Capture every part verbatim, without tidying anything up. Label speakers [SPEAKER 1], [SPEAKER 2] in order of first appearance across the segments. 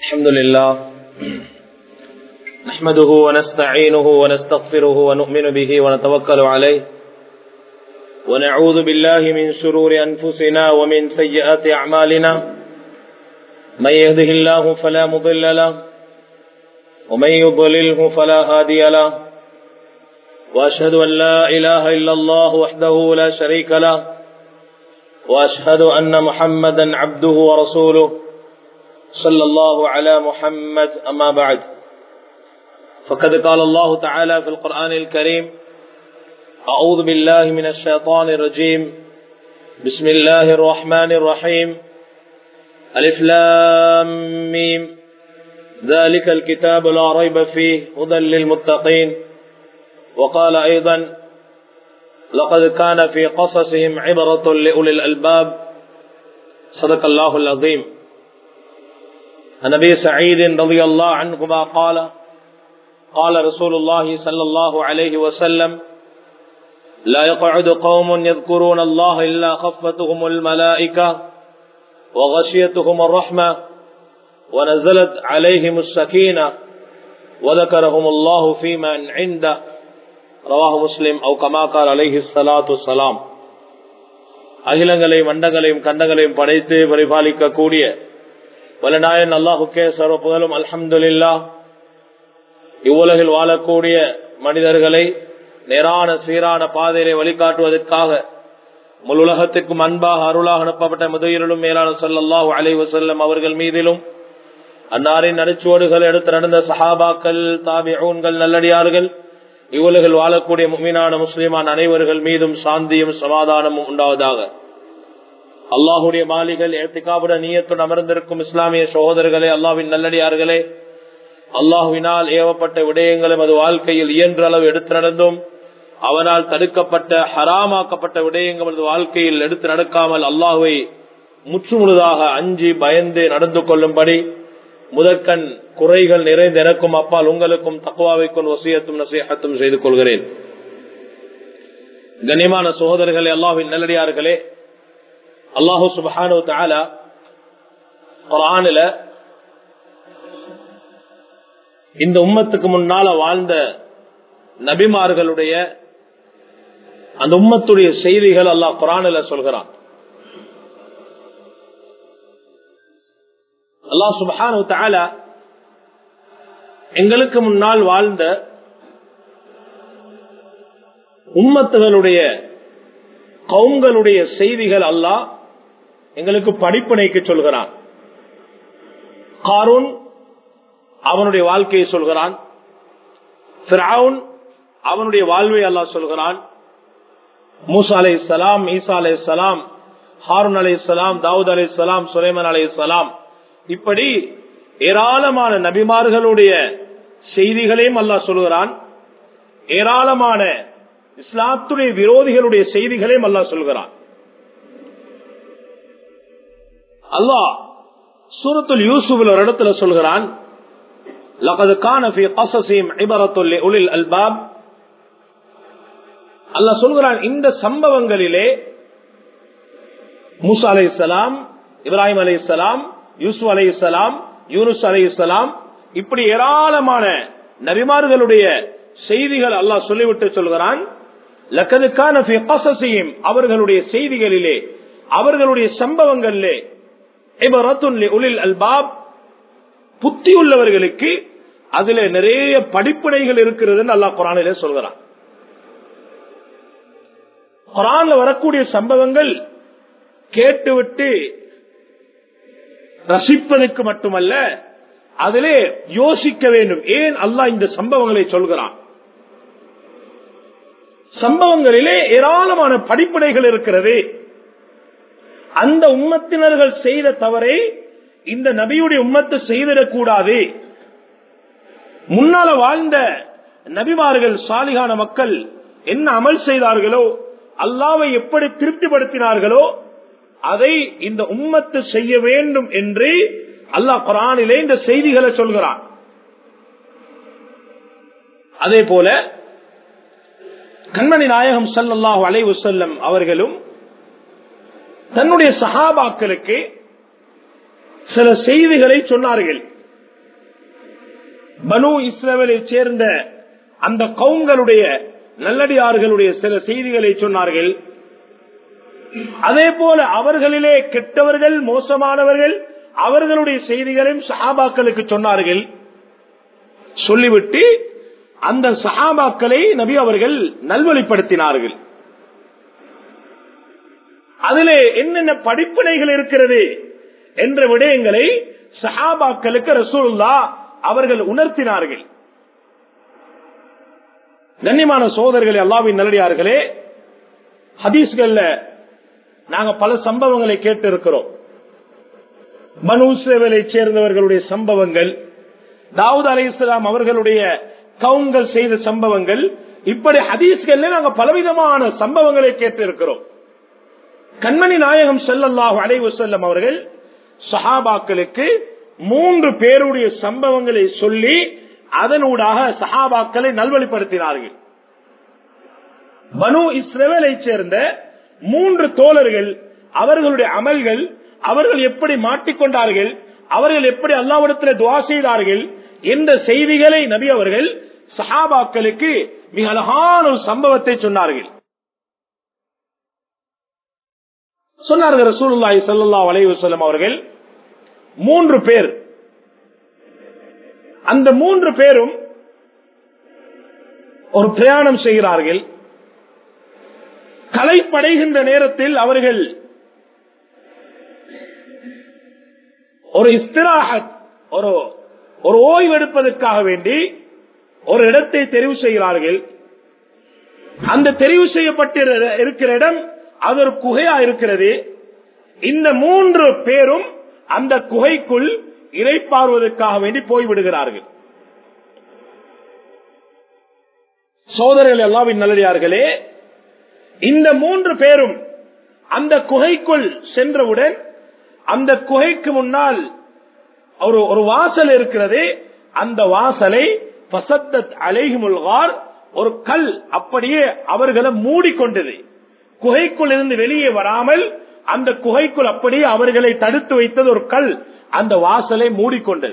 [SPEAKER 1] الحمد لله نحمده ونستعينه ونستغفره ونؤمن به ونتوكل عليه ونعوذ بالله من شرور أنفسنا ومن سيئات أعمالنا من يهده الله فلا مضل له ومن يضلله فلا هادي له وأشهد أن لا إله إلا الله وحده لا شريك له وأشهد أن محمدا عبده ورسوله صلى الله على محمد أما بعد فقد قال الله تعالى في القرآن الكريم أعوذ بالله من الشيطان الرجيم بسم الله الرحمن الرحيم ألف لام ميم ذلك الكتاب لا ريب فيه هدى للمتقين وقال أيضا لقد كان في قصصهم عبرة لأولي الألباب صدق الله العظيم. عن أبي سعيد رضي الله عنهما قال قال رسول الله صلى الله عليه وسلم لا يقعد قوم يذكرون الله إلا خفتهم الملائكة وغشيتهم الرحمة ونزلت عليهم السكينة وذكرهم الله فيما عنده ரவாஹு முஸ்லிம் அவு கமா கால் அலைஹி ஸலாத்து வஸ்ஸலாம். அகிலங்களையும் அண்டங்களையும் கண்டங்களையும் படைத்து பரிபாலிக்க கூடிய வல்லநாயன் அல்லாஹுக்கே சர்வ புகழும். அல்ஹம்துலில்லாஹ். இவ்வுலகில் வாழக்கூடிய மனிதர்களை நேரான சீரான பாதையிலே வழிகாட்டுவதற்காக முழு உலகத்திற்கும் அன்பாக அருளாக அனுப்பப்பட்ட முதுயிலும் மேலான ஸல்லல்லாஹு அலைஹி வஸல்லம் அவர்கள் மீதிலும் அன்னாரின் நடிச்சுவடுகள் எடுத்து நடந்த சஹாபாக்கள் தாபிஊன்கள் நல்லடியார்கள் இவ்வுலகில் வாழக்கூடிய முஃமினான முஸ்லிமான அனைவர்கள் மீதும் சாந்தியும் சமாதானமும் உண்டாவதாக. அல்லாஹுடைய மாளிகள் இஅ்திகாஃபுடன் நியத்துடன் அமர்ந்திருக்கும் இஸ்லாமிய சகோதரர்களே, அல்லாஹ்வின் நல்லடியார்களே, அல்லாஹ்வினால் ஏவப்பட்ட விடயங்களை அது வாழ்க்கையில் இயன்ற அளவு எடுத்து நடந்தும் அவனால் தடுக்கப்பட்ட ஹராமாக்கப்பட்ட விடயங்கள் அது வாழ்க்கையில் எடுத்து நடக்காமல் அல்லாஹ்வை முற்றுமுழுதாக அஞ்சி பயந்து நடந்து கொள்ளும்படி முதற்கண் குறைகள் நிறைந்த எனக்கும் அப்பால் உங்களுக்கும் தக்வாவைக்கும் வசியத்தும் நசீஹத்தும் செய்து கொள்கிறேன். கண்ணியமான சகோதரர்களே, அல்லாஹ்வின் நல்லடியார்களே, அல்லாஹு சுப்ஹானஹு வ தஆலா குர்ஆனில இந்த உம்மத்துக்கு முன்னால வாழ்ந்த நபிமார்களுடைய அந்த உம்மத்துடைய செய்திகள் அல்லாஹ் குர்ஆனில சொல்கிறான். அல்லாஹ் சுப்ஹானஹு வ தஆலா எங்களுக்கு முன்னால் வாழ்ந்த உம்மத்துகளுடைய கவும்களுடைய செய்திகள் அல்லாஹ் எங்களுக்கு படிப்பினைக்கு சொல்கிறான். காரூன் அவனுடைய வாழ்க்கையை சொல்கிறான், ஃபிரௌன் அவனுடைய வாழ்வை அல்லாஹ் சொல்கிறான், மூசா அலைஹிஸ்ஸலாம், ஈசா அலைஹிஸ்ஸலாம், ஹாரூன் அலைஹிஸ்ஸலாம், தாவூத் அலைஹிஸ்ஸலாம், சுலைமான் அலைஹிஸ்ஸலாம், இப்படி ஏராளமான நபிமார்களுடைய செய்திகளையும் அல்லாஹ் சொல்கிறான். ஏராளமான இஸ்லாத்துடைய விரோதிகளுடைய செய்திகளையும் அல்லாஹ் சொல்கிறான். அல்லாஹ் சூரத்துல் யூசுஃப்ல ஒரு இடத்துல சொல்கிறான், லகத் கான ஃபீ கஸஸிஹிம் இபரத்துல் லிஉலில் அல்பாப். அல்லாஹ் சொல்கிறான், இந்த சம்பவங்களிலே மூசா அலைஹிஸ்ஸலாம், இப்ராஹிம் அலைஹிஸ்ஸலாம், யூசுப் அலைஹிஸ்ஸலாம், யூனுஸ் அலைஹிஸ்ஸலாம், இப்படி ஏராளமான நபிமார்களுடைய செய்திகள் அல்லாஹ் சொல்லிவிட்டு சொல்கிறான், லகத் கான ஃபீ கஸஸிஹிம் அவர்களுடைய செய்திகளிலே அவர்களுடைய சம்பவங்களிலே இபரத்துன் லிஉலில் அல்பாப் புத்தி உள்ளவர்களுக்கு அதிலே நிறைய படிப்பினைகள் இருக்கிறது அல்லாஹ் குர்ஆனிலே சொல்கிறான். குர்ஆன்ல வரக்கூடிய சம்பவங்கள் கேட்டுவிட்டு ரசிப்பதற்கு மட்டுமல்ல, அதிலே யோசிக்க வேண்டும். ஏன் அல்லாஹ் இந்த சம்பவங்களை சொல்கிறான்? சம்பவங்களிலே ஏராளமான படிப்பினைகள் இருக்கிறது. அந்த உம்மத்தினர்கள் செய்த தவறை இந்த நபியுடைய உம்மத்து செய்திடக்கூடாது. முன்னால வாழ்ந்த நபிமார்கள், சாலிகான மக்கள் என்ன அமல் செய்தார்களோ, அல்லாஹ்வை எப்படி திருப்திப்படுத்தினார்களோ அதை இந்த உம்மத்து செய்ய வேண்டும் என்று அல்லாஹ் குர்ஆனிலே இந்த செய்திகளை சொல்கிறான். அதே போல கண்மணி நாயகம் ஸல்லல்லாஹு அலைஹி வஸல்லம் அவர்களும் தன்னுடைய சஹாபாக்களுக்கு சில செய்திகளை சொன்னார்கள்.
[SPEAKER 2] பனு இஸ்ரவேலை சேர்ந்த அந்த கவுங்களுடைய நல்லடியார்களுடைய சில செய்திகளை சொன்னார்கள். அதே போல அவர்களிலே கெட்டவர்கள், மோசமானவர்கள், அவர்களுடைய செய்திகளையும் சஹாபாக்களுக்கு சொன்னார்கள். சொல்லிவிட்டு அந்த சஹாபாக்களை நபி அவர்கள் நல்வழிப்படுத்தினார்கள். அதிலே என்னென்ன படிப்பினைகள் இருக்கிறது என்ற விடயங்களை சஹாபாக்களுக்கு ரசூலுல்லாஹ் அவர்கள் உணர்த்தினார்கள். கண்ணியமான சோதரர்களே, அல்லாஹ்வின் நல்லடியார்களே, ஹதீஸ்கள்ல நாங்க பல சம்பவங்களை கேட்டு இருக்கிறோம். பனு இஸ்ரவேலை சேர்ந்தவர்களுடைய சம்பவங்கள், தாவூத் அலைஹிஸ்ஸலாம் அவர்களுடைய கவுங்கள் செய்த சம்பவங்கள், இப்படி ஹதீஸ்கள்ல நாங்க பலவிதமான சம்பவங்களை கேட்டு இருக்கிறோம். கண்மணி நாயகம் ஸல்லல்லாஹு அலைஹி வஸல்லம் அவர்கள் சஹாபாக்களுக்கு மூன்று பேருடைய சம்பவங்களை சொல்லி அதனூடாக சஹாபாக்களை நல்வழிப்படுத்தினார்கள். பனு இஸ்ரவேலை சேர்ந்த மூன்று தோழர்கள், அவர்களுடைய அமல்கள், அவர்கள் எப்படி மாட்டிக்கொண்டார்கள், அவர்கள் எப்படி அல்லாஹ்விடத்தில் துஆ செய்தார்கள் என்ற செய்திகளை நபி அவர்கள் சஹாபாக்களுக்கு மிக அழகான ஒரு சம்பவத்தை சொன்னார்கள். சொன்னார்கள் ரசூலுல்லாஹி ஸல்லல்லாஹு அலைஹி வஸல்லம் அவர்கள், மூன்று பேர், அந்த மூன்று பேரும் ஒரு பிரயாணம் செய்கிறார்கள். களைப்படைகின்ற நேரத்தில் அவர்கள் ஒரு இஸ்திராஹத், ஒரு ஒரு ஓய்வெடுப்பதற்காக வேண்டி ஒரு இடத்தை தெரிவு செய்கிறார்கள். அந்த தெரிவு செய்யப்பட்ட இருக்கிற இடம் அது ஒரு குகையா இருக்கிறது. இந்த மூன்று பேரும் அந்த குகைக்குள் இறைப்பாறுவதற்காக வேண்டி போய்விடுகிறார்கள். சோதரர்கள், அல்லாஹ்வின் நல்லடியார்களே, இந்த மூன்று பேரும் அந்த குகைக்குள் சென்றவுடன் அந்த குகைக்கு முன்னால் ஒரு ஒரு வாசல் இருக்கிறது. அந்த வாசலை ஃபஸத்தத் அலைஹிமுல் கார், ஒரு கல் அப்படியே அவர்களை மூடிக்கொண்டது. குகைக்குள் இருந்து வெளியே வராமல் அந்த குகைக்குள் அப்படியே அவர்களை தடுத்து வைத்தது ஒரு கல், அந்த வாசலை மூடிக்கொண்டது.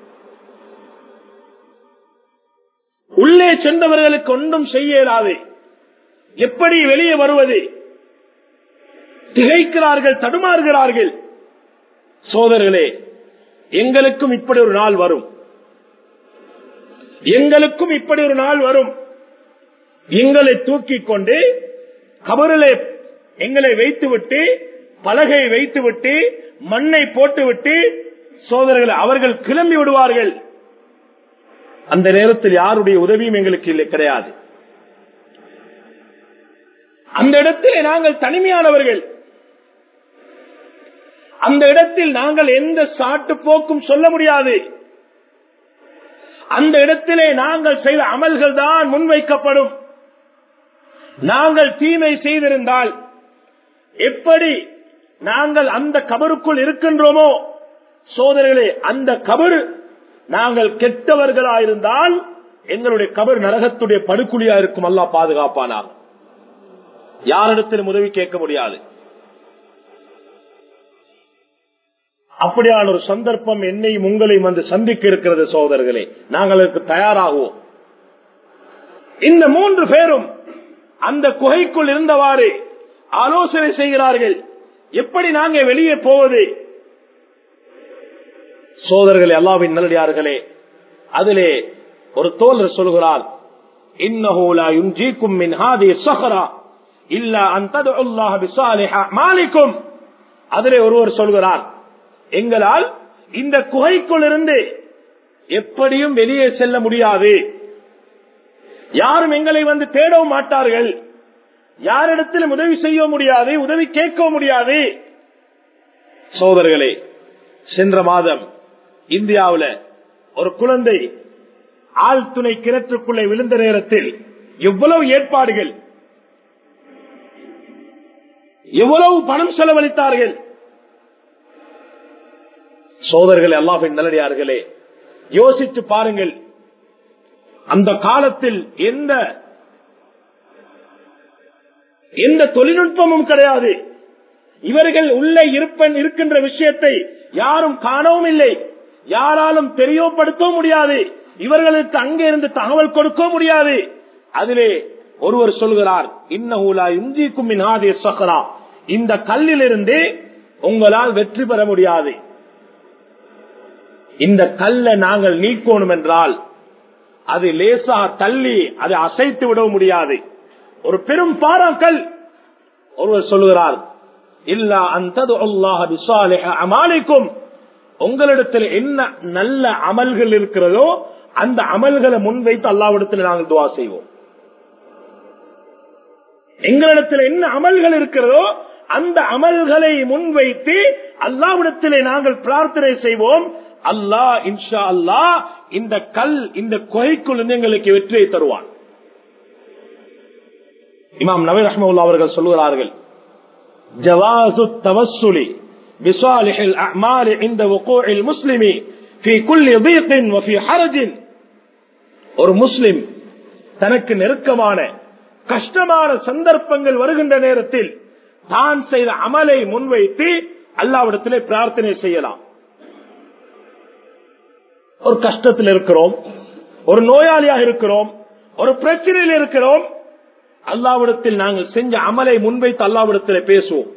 [SPEAKER 2] உள்ளே சென்றவர்களுக்கு ஒன்றும் செய்ய இயலாது. எப்படி வெளியே வருவது? திகைக்கிறார்கள், தடுமாறுகிறார்கள். சோதரர்களே, எங்களுக்கும் இப்படி ஒரு நாள் வரும், எங்களுக்கும் இப்படி ஒரு நாள் வரும். எங்களை தூக்கிக் கொண்டு கபரிலே எங்களை வைத்துவிட்டு, பலகை வைத்துவிட்டு, மண்ணை போட்டுவிட்டு, சோதரர்கள் அவர்கள் கிளம்பி விடுவார்கள். அந்த நேரத்தில் யாருடைய உதவியும் எங்களுக்கு இல்லை, கிடையாது. அந்த இடத்திலே நாங்கள் தனிமையானவர்கள். அந்த இடத்தில் நாங்கள் எந்த சாட்டு போக்கும் சொல்ல முடியாது. அந்த இடத்திலே நாங்கள் செய்த அமல்கள் தான் முன்வைக்கப்படும். நாங்கள் தீமை செய்திருந்தால் எப்படி நாங்கள் அந்த கபருக்குள் இருக்கின்றோமோ, சோதரர்களே, அந்த கபர் நாங்கள் கெட்டவர்களாயிருந்தால் எங்களுடைய கபர் நரகத்துடைய படுகுழியா இருக்கும். அல்லாஹ் பாதுகாப்பானார். யாரிடத்திலும் உதவி கேட்க முடியாது. அப்படியான ஒரு சந்தர்ப்பம் என்னையும் உங்களையும் வந்து சந்திக்க இருக்கிறது. சோதரர்களே, நாங்கள் அதற்கு தயாராகுவோம். இந்த மூன்று பேரும் அந்த குகைக்குள் இருந்தவாறு ஆலோசனை செய்கிறார்கள், எப்படி நாங்கள் வெளியே போவது. சோதரர்களே, அல்லாஹ்வின் நல்லடியார்களே, அதிலே ஒரு தோழர் சொல்கிறார், இன்னஹு லா யுன்ஜீக்கும் மின் ஹாதிஹி ஸஹரா இல்லா அன் ததுல்லாஹ பிஸாலிஹ அமாலிக்கும். அதிலே ஒருவர் சொல்கிறார், எங்களால் இந்த குகைக்குள் இருந்து எப்படியும் வெளியே செல்ல முடியாது. யாரும் எங்களை வந்து தேடவும் மாட்டார்கள். யாரிடத்திலும் உதவி செய்ய முடியாது, உதவி கேட்க முடியாது. சோதரர்களே, சென்ற மாதம் இந்தியாவில் ஒரு குழந்தை ஆழ்துணை கிணற்றுக்குள்ளே விழுந்த நேரத்தில் எவ்வளவு ஏற்பாடுகள், எவ்வளவு பணம் செலவழித்தார்கள். சோதரர்களே, அல்லாஹ்வின் நல்லடியார்களே, யோசித்து பாருங்கள். அந்த காலத்தில் எந்த எந்த தொழில்நுட்பமும் கிடையாது. இவர்கள் உள்ளே இருப்பன் இருக்கின்ற விஷயத்தை யாரும் காணவும் இல்லை, யாராலும் தெரியப்படுத்தவும் முடியாது. இவர்களுக்கு அங்கே இருந்து தகவல் கொடுக்க முடியாது. அதிலே ஒருவர் சொல்கிறார், இன்னஹு லா யுஞ்சிக்கும் மின் ஹாதிஹி ஸஹரா, இந்த கல்லிலிருந்து உங்களால் வெற்றி பெற முடியாது. இந்த கல்லை நாங்கள் நீக்கணும் என்றால் அது லேசா தள்ளி அதை அசைத்து விட முடியாது. ஒரு பெரும் பாறாக்கல். ஒருவர் சொல்கிறார், இல்லா அன்தது அல்லாஹ் பிஸாலிஹ அமாலிக்கும், உங்களிடத்தில் என்ன நல்ல அமல்கள் இருக்கிறதோ அந்த அமல்களை முன்வைத்து அல்லாஹ்விடத்தில் நாங்கள் துஆ செய்வோம். எங்களிடத்தில் என்ன அமல்கள் இருக்கிறதோ அந்த அமல்களை முன்வைத்து அல்லாஹ்விடத்திலே நாங்கள் பிரார்த்தனை செய்வோம். அல்லாஹ் இன்ஷா அல்லாஹ் இந்த கல் இந்த குகைக்குள் எங்களுக்கு வெற்றியை தருவான். இமாம் நவவி ரஹ்மத்துல்லாஹி அவர்கள் சொல்கிறார்கள், ஜவாஸு தவஸ்ஸுலி பிஸாலிஹில் அஅமாலி இன்த வகூஇல் முஸ்லிமி ஃபீ குல்லி தீகின் வ ஃபீ ஹரஜின். ஒரு முஸ்லிம் தனக்கு நெருக்கமான கஷ்டமான சந்தர்ப்பங்கள் வருகின்ற நேரத்தில் தான் செய்த அமலை முன்வைத்து அல்லாஹ்விடத்திலே பிரார்த்தனை செய்யலாம். ஒரு கஷ்டத்தில் இருக்கிறோம், ஒரு நோயாளியாக இருக்கிறோம், ஒரு பிரச்சனையில் இருக்கிறோம், அல்லாஹ்விடத்தில் நாங்கள் செஞ்ச அமலை முன்வைத்து அல்லாஹ்விடத்திலே பேசுவோம்.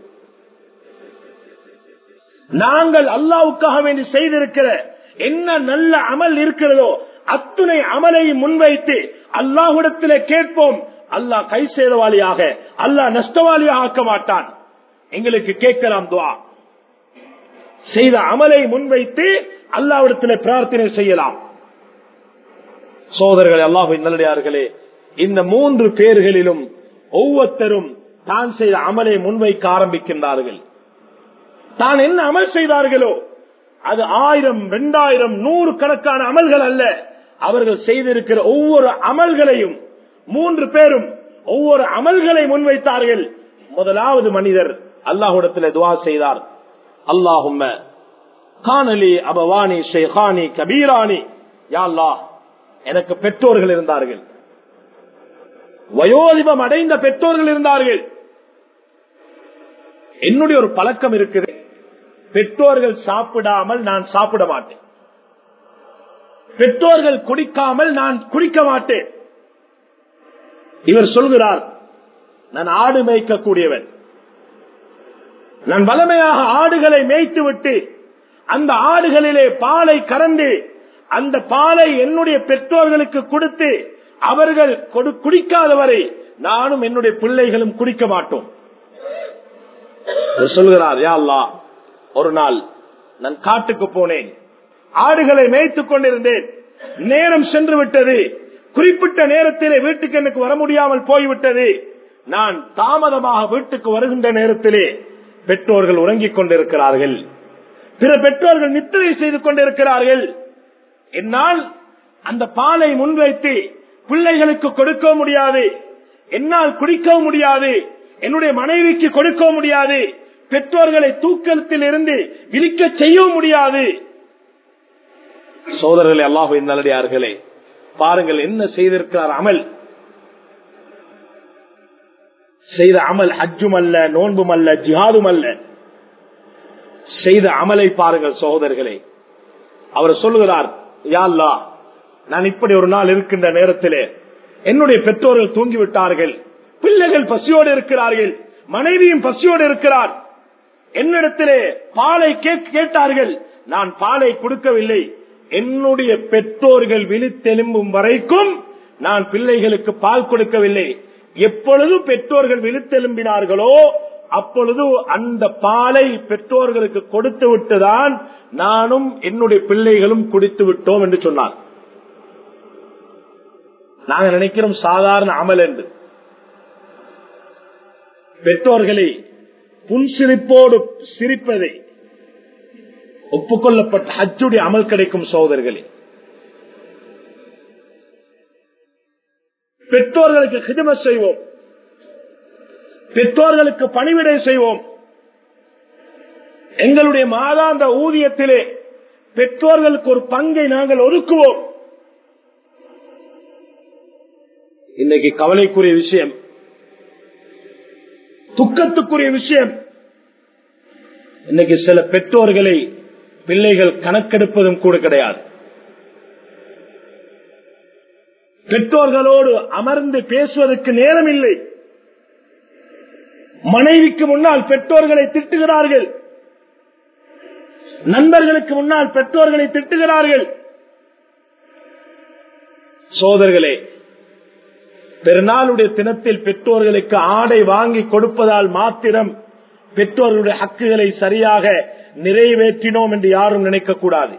[SPEAKER 2] நாங்கள் அல்லாஹ்வுக்காக வேண்டி செய்திருக்கிற என்ன நல்ல அமல் இருக்கிறதோ அத்துணை அமலை முன்வைத்து அல்லாஹ்விடத்திலே கேட்போம். அல்லாஹ் கை சேதவாளியாக, அல்லாஹ் நஷ்டவாளியாக ஆக்க மாட்டான். எங்களுக்கு கேட்கலாம் துஆ. செய்த அமலை முன்வைத்து அல்லாஹ்விடத்தில் பிரார்த்தனை செய்யலாம். சோதரர்களே, அல்லாஹ்வின் நல்லடியார்களே, இந்த மூன்று பேர்களிலும் ஒவ்வொருத்தரும் தான் செய்த அமலை முன்வைக்க ஆரம்பிக்கின்றார்கள். தான் என்ன அமல் செய்தார்களோ அது ஆயிரம் இரண்டாயிரம் நூறு கணக்கான அமல்கள் அல்ல. அவர்கள் செய்திருக்கிற ஒவ்வொரு அமல்களையும் மூன்று பேரும் ஒவ்வொரு அமல்களை முன்வைத்தார்கள். முதலாவது மனிதர் அல்லாஹ்விடத்தில் துஆ செய்தார், அல்லாஹும்ம கானலி அபவானி ஷைகானி கபீரானி, யா அல்லாஹ் எனக்கு பெற்றோர்கள் இருந்தார்கள், வயோதிபம் அடைந்த பெற்றோர்கள் இருந்தார்கள். என்னுடைய ஒரு பழக்கம் இருக்குது, பெற்றோர்கள் சாப்பிடாமல் நான் சாப்பிட மாட்டேன், பெற்றோர்கள் குடிக்காமல் நான் குடிக்க மாட்டேன். இவர் சொல்கிறார், நான் ஆடு மேய்க்கக்கூடியவன், நான் வளமையாக ஆடுகளை மேய்த்து விட்டு அந்த ஆடுகளிலே பாலை கறந்து அந்த பாலை என்னுடைய பெற்றோர்களுக்கு கொடுத்து அவர்கள் குடிக்காதவரை நானும் என்னுடைய பிள்ளைகளும் குடிக்க மாட்டோம். சொல்கிறார், யா அல்லாஹ் ஒரு நாள் நான் காட்டுக்கு போனேன், ஆடுகளை மேய்த்துக் கொண்டிருந்தேன், நேரம் சென்று விட்டது, குறிப்பிட்ட நேரத்திலே வீட்டுக்கு எனக்கு வர முடியாமல் போய்விட்டது. நான் தாமதமாக வீட்டுக்கு வருகின்ற நேரத்திலே பெற்றோர்கள் உறங்கிக் கொண்டிருக்கிறார்கள், பிற பெற்றோர்கள் நித்திரை செய்து கொண்டிருக்கிறார்கள். என்னால் அந்த பாலை முன்வைத்து பிள்ளைகளுக்கு கொடுக்க முடியாது, என்னால் குடிக்கவும் முடியாது, என்னுடைய மனைவிக்கு கொடுக்க முடியாது, பெற்றோர்களை தூக்கத்தில் இருந்து விழிக்க செய்யவும் முடியாது. சோதரர்களே, அல்லாஹ்வின் நல்லடியார்களே, பாருங்கள் என்ன செய்திருக்கிறார் அமல். செய்த அமல் ஹஜ்ஜும் அல்ல, நோன்பும் அல்ல, ஜிஹாதும் அல்ல. செய்த அமலை பாருங்கள் சகோதரர்களே. அவர் சொல்லுகிறார், யா அல்லாஹ் நான் இப்படி ஒரு நாள் இருக்கின்ற நேரத்திலே என்னுடைய பெற்றோர்கள் தூங்கிவிட்டார்கள், பிள்ளைகள் பசியோடு இருக்கிறார்கள், மனைவியும் பசியோடு இருக்கிறார். என்னிடத்திலே பாலை கேட்டார்கள், நான் பாலை கொடுக்கவில்லை. என்னுடைய பெற்றோர்கள் விழித்தெலும்பும் வரைக்கும் நான் பிள்ளைகளுக்கு பால் கொடுக்கவில்லை. எப்பொழுது பெற்றோர்கள் விழித்தெலும்பினார்களோ அப்பொழுது அந்த பாலை பெற்றோர்களுக்கு கொடுத்து விட்டுதான் நானும் என்னுடைய பிள்ளைகளும் குடித்து விட்டோம் என்று சொன்னார். நாங்கள் நினைக்கிறோம் சாதாரண அமல் என்று. பெற்றோர்களை புன்சிரிப்போடு சிரிப்பதை ஒப்புக்கொள்ளப்பட்ட ஹஜ்ஜுடைய அமல் கிடைக்கும் சகோதரர்களே. பெற்றோர்களுக்கு ஹிதமத் செய்வோம், பெற்றோர்களுக்கு பணிவிடை செய்வோம். எங்களுடைய மாதாந்த ஊதியத்திலே பெற்றோர்களுக்கு ஒரு பங்கை நாங்கள் ஒதுக்குவோம். இன்னைக்கு கவலைக்குரிய விஷயம், துக்கத்துக்குரிய விஷயம், இன்னைக்கு சில பெற்றோர்களை பிள்ளைகள் கணக்கெடுப்பதும் கூட கிடையாது. பெற்றோர்களோடு அமர்ந்து பேசுவதற்கு நேரம் இல்லை. மனைவிக்கு முன்னால் பெற்றோர்களை திட்டுகிறார்கள், நண்பர்களுக்கு முன்னால் பெற்றோர்களை திட்டுகிறார்கள். சோதர்களே, பெருநாளுடைய தினத்தில் பெற்றோர்களுக்கு ஆடை வாங்கி கொடுப்பதால் மாத்திரம் பெற்றோர்களுடைய ஹக்குகளை சரியாக நிறைவேற்றினோம் என்று யாரும் நினைக்கக்கூடாது.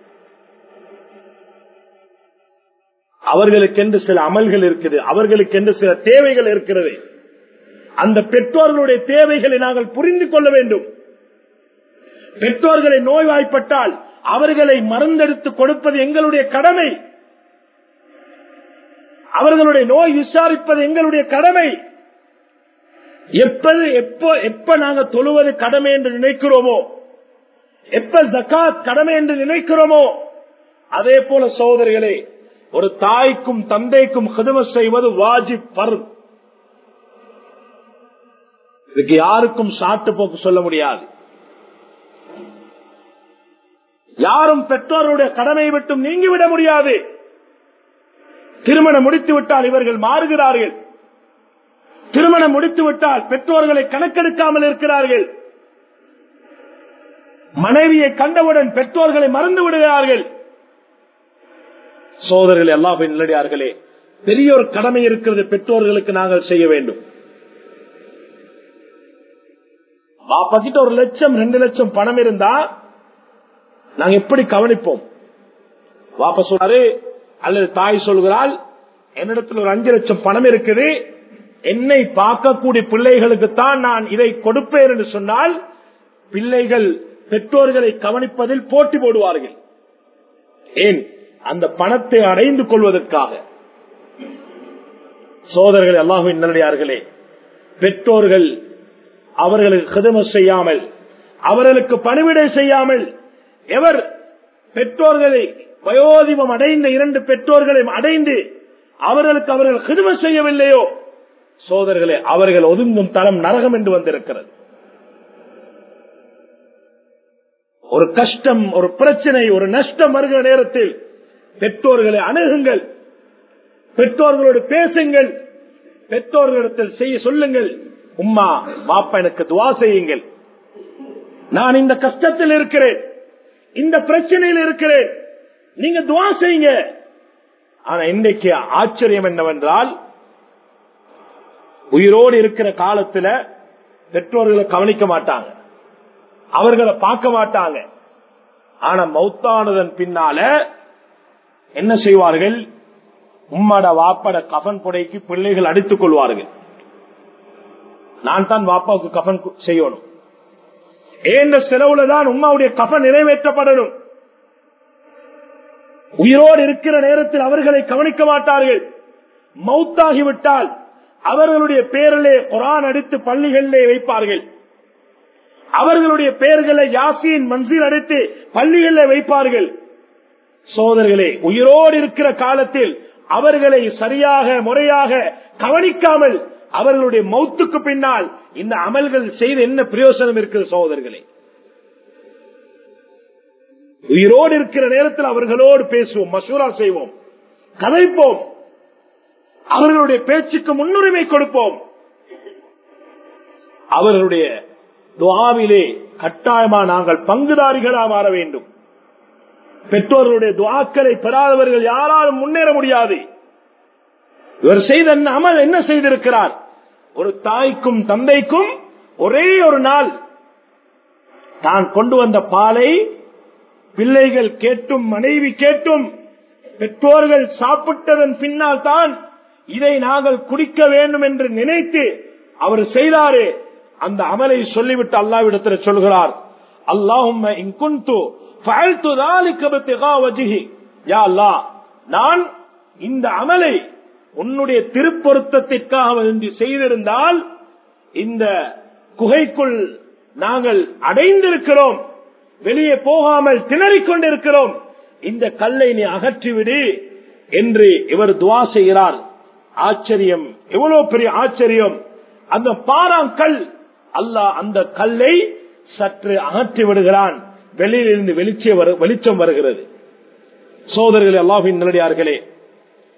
[SPEAKER 2] அவர்களுக்கென்று சில அமல்கள் இருக்குது, அவர்களுக்கென்று சில தேவைகள் இருக்கிறது. அந்த பெற்றோர்களுடைய தேவைகளை நாங்கள் புரிந்து கொள்ள வேண்டும். பெற்றோர்களை நோய்வாய்ப்பட்டால் அவர்களை மருந்தெடுத்து கொடுப்பது எங்களுடைய கடமை. அவர்களுடைய நோய் விசாரிப்பது எங்களுடைய கடமை. எப்போது எப்போ எப்ப நாங்கள் தொழுவது கடமை என்று நினைக்கிறோமோ, எப்ப ஜகாத் கடமை என்று நினைக்கிறோமோ, அதே போல சகோதரர்களே, ஒரு தாய்க்கும் தந்தைக்கும் ஹிதமத் செய்வது வாஜிப் ஃபர்த். இதுக்கு யாருக்கும் சாட்டு போக்கு சொல்ல முடியாது. யாரும் பெற்றோருடைய கடமை விட்டும் நீங்கிவிட முடியாது. திருமணம் முடித்து விட்டால் இவர்கள் மாறுகிறார்கள். திருமணம் முடித்து விட்டால் பெற்றோர்களை கணக்கெடுக்காமல் இருக்கிறார்கள். மனைவியை கண்டவுடன் பெற்றோர்களை மறந்து விடுகிறார்கள். சோதரர்களே, அல்லாஹ்வின் நல்லடியார்களே, பெரிய ஒரு கடமை இருக்கிறது பெற்றோர்களுக்கு நாங்கள் செய்ய வேண்டும். பாப்பா கிட்ட ஒரு லட்சம் ரெண்டு லட்சம் பணம் இருந்தா நாங்க எப்படி கவனிப்போம்? பாப்பா சொல்றாரு அல்லது தாய் சொல்கிறாள், என்னிடத்தில் ஒரு அஞ்சு லட்சம் பணம் இருக்குது, என்னை பார்க்கக்கூடிய பிள்ளைகளுக்கு தான் நான் இதை கொடுப்பேன் என்று சொன்னால் பிள்ளைகள் பெற்றோர்களை கவனிப்பதில் போட்டி போடுவார்கள். ஏன்? அந்த பணத்தை அடைந்து கொள்வதற்காக. சோதரர்கள், அல்லாஹ்வின் நல்லடியார்களே, பெற்றோர்கள் அவர்களுக்கு கிதமத் செய்யாமல், அவர்களுக்கு பணிவிடை செய்யாமல், எவர் பெற்றோர்களை வயோதிபம் அடைந்த இரண்டு பெற்றோர்களை அடைந்து அவர்களுக்கு அவர்கள் கிதமத் செய்யவில்லையோ, சோதரர்களே, அவர்கள் ஒதுங்கும் தளம் நரகம் என்று வந்திருக்கிறது. ஒரு கஷ்டம், ஒரு பிரச்சனை, ஒரு நஷ்டம் வருகிற நேரத்தில் பெற்றோர்களை அணுகுங்கள், பெற்றோர்களோடு பேசுங்கள், பெற்றோர்களிடத்தில் செய்ய சொல்லுங்கள், உம்மா பாப்பா எனக்கு துவா செய்யுங்கள், நான் இந்த கஷ்டத்தில் இருக்கிறேன், இந்த பிரச்சனையில் இருக்கிறேன், நீங்க துவா செய்யுங்க. ஆனா இன்றைக்கு ஆச்சரியம் என்னவென்றால், உயிரோடு இருக்கிற காலத்துல பெற்றோர்களை கவனிக்க மாட்டாங்க, அவர்களை பார்க்க மாட்டாங்க. ஆனா மௌத்தானதன் பின்னால என்ன செய்வார்கள்? உம்மாட வாப்பாட கஃன் புடைக்கு பிள்ளைகள் அடித்துக் கொள்வார்கள். நான் தான் வாப்பாவுக்கு கஃன் செய்யணும், ஏந்த செலவுல தான் உம்மாவுடைய கஃன் நிறைவேற்றப்படணும். உயிரோடு இருக்கிற நேரத்தில் அவர்களை கவனிக்க மாட்டார்கள். மௌத்தாகிவிட்டால் அவர்களுடைய பெயரிலே குர்ஆன் அடித்து பள்ளிகளிலே வைப்பார்கள், அவர்களுடைய பெயர்களை யாசீன் மன்சில் அடித்து பள்ளிகளிலே வைப்பார்கள். சோதர்களே, உயிரோடு இருக்கிற காலத்தில் அவர்களை சரியாக முறையாக கவனிக்காமல் அவர்களுடைய மௌத்துக்கு பின்னால் இந்த அமல்கள் செய்து என்ன பிரயோசனம் இருக்கிறது? சோதர்களே, உயிரோடு இருக்கிற நேரத்தில் அவர்களோடு பேசுவோம், மசூரா செய்வோம், கதைப்போம், அவர்களுடைய பேச்சுக்கு முன்னுரிமை கொடுப்போம். அவர்களுடைய துஆவிலே கட்டாயமா நாங்கள் பங்குதாரிகளாக மாற வேண்டும். பெற்றோர்களுடைய துஆக்களை பெறாதவர்கள் யாராலும் முன்னேற முடியாது. இவர் செய்த அமல் என்ன செய்திருக்கிறார்? ஒரு தாய்க்கும் தந்தைக்கும் ஒரே ஒரு நாள் தான் கொண்டு வந்த பாலை பிள்ளைகள் கேட்டும் மனைவி கேட்டும் பெற்றோர்கள் சாப்பிட்டதன் பின்னால் தான் இதை நாங்கள் குடிக்க வேண்டும் என்று நினைத்து அவர் செய்தாரே, அந்த அமலை சொல்லிவிட்டு அல்லாஹ்விடத்தில் சொல்கிறார், அல்லாஹும்ம இன் குன்து ஃபஅல்து ذلك ابتغاء وجهك, யா அல்லாஹ், நான் இந்த அமலை உன்னுடைய திருப்பொருத்தத்திற்காக வேண்டி செய்திருந்தால் இந்த குகைக்குள் நாங்கள் அடைந்திருக்கிறோம், வெளியே போகாமல் திணறிக் கொண்டிருக்கிறோம், இந்த கல்லை நீ அகற்றிவிடு என்று இவர் துஆ செய்கிறார். ஆச்சரியம், எவ்வளவு பெரிய ஆச்சரியம்! அந்த பாறாங்கல், அல்லாஹ் அந்த கல்லை சற்று அகற்றி விடுகிறான், வெளியிலிருந்து வெளிச்சம் வருகிறது. சோதரர்களே, அல்லாஹ்வின் நல்லடியார்களே,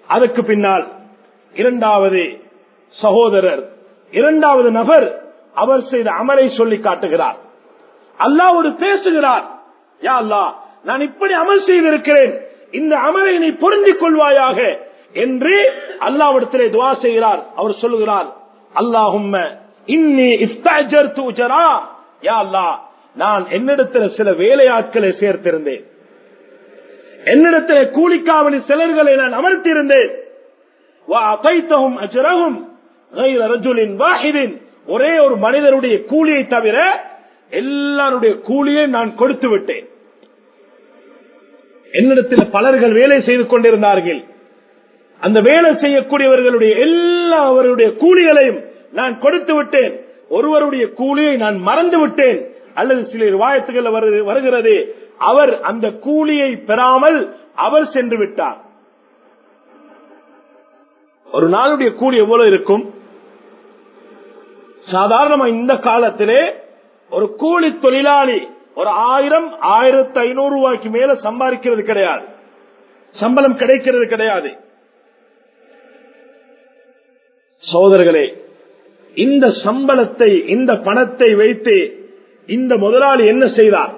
[SPEAKER 2] அதுக்கு பின்னால் இரண்டாவது சகோதரர், இரண்டாவது நபர் அவர் செய்த அமலை சொல்லி காட்டுகிறார். அல்லாஹ்வோடு பேசுகிறார். யா அல்லாஹ், நான் இப்படி அமல் செய்திருக்கிறேன், இந்த அமலை நீ புரிஞ்சிக் கொள்வாயாக என்று அல்லாஹ்விடத்திலே துஆ செய்கிறார். அவர் சொல்லுகிறார், அல்லாஹும்ம இன்னி இஸ்தஅஜர்து உஜரா, யா அல்லாஹ், நான் என்னிடத்தில் சில வேலையாட்களை சேர்த்திருந்தேன், என்னிடத்தில் கூலிக்காவலி சிலர்களை நான் அமர்த்தியிருந்தேன். வஅதைதஹும் அஜ்ரஹும் கைர ரஜுலின் வாஹிதின், ஒரே ஒரு மனிதருடைய கூலியை தவிர எல்லாருடைய கூலியை நான் கொடுத்து விட்டேன். என்னிடத்தில் பலர்கள் வேலை செய்து கொண்டிருந்தார்கள், அந்த வேலை செய்யக்கூடியவர்களுடைய எல்லா அவருடைய கூலிகளையும் நான் கொடுத்து விட்டேன். ஒருவருடைய கூலியை நான் மறந்து விட்டேன். அல்லது சில ரிவாயத்துகள் வருகிறது, அவர் அந்த கூலியை பெறாமல் அவர் சென்று விட்டார். ஒரு நாளுடைய கூலி எவ்வளவு இருக்கும்? சாதாரணமா இந்த காலத்திலே ஒரு கூலி தொழிலாளி ஒரு ஆயிரம் ஆயிரத்தி ஐநூறு ரூபாய்க்கு மேல சம்பாதிக்கிறது கிடையாது, சம்பளம் கிடைக்கிறது கிடையாது. சகோதரர்களே, இந்த சம்பளத்தை, இந்த பணத்தை வைத்து இந்த முதலாளி என்ன செய்தார்?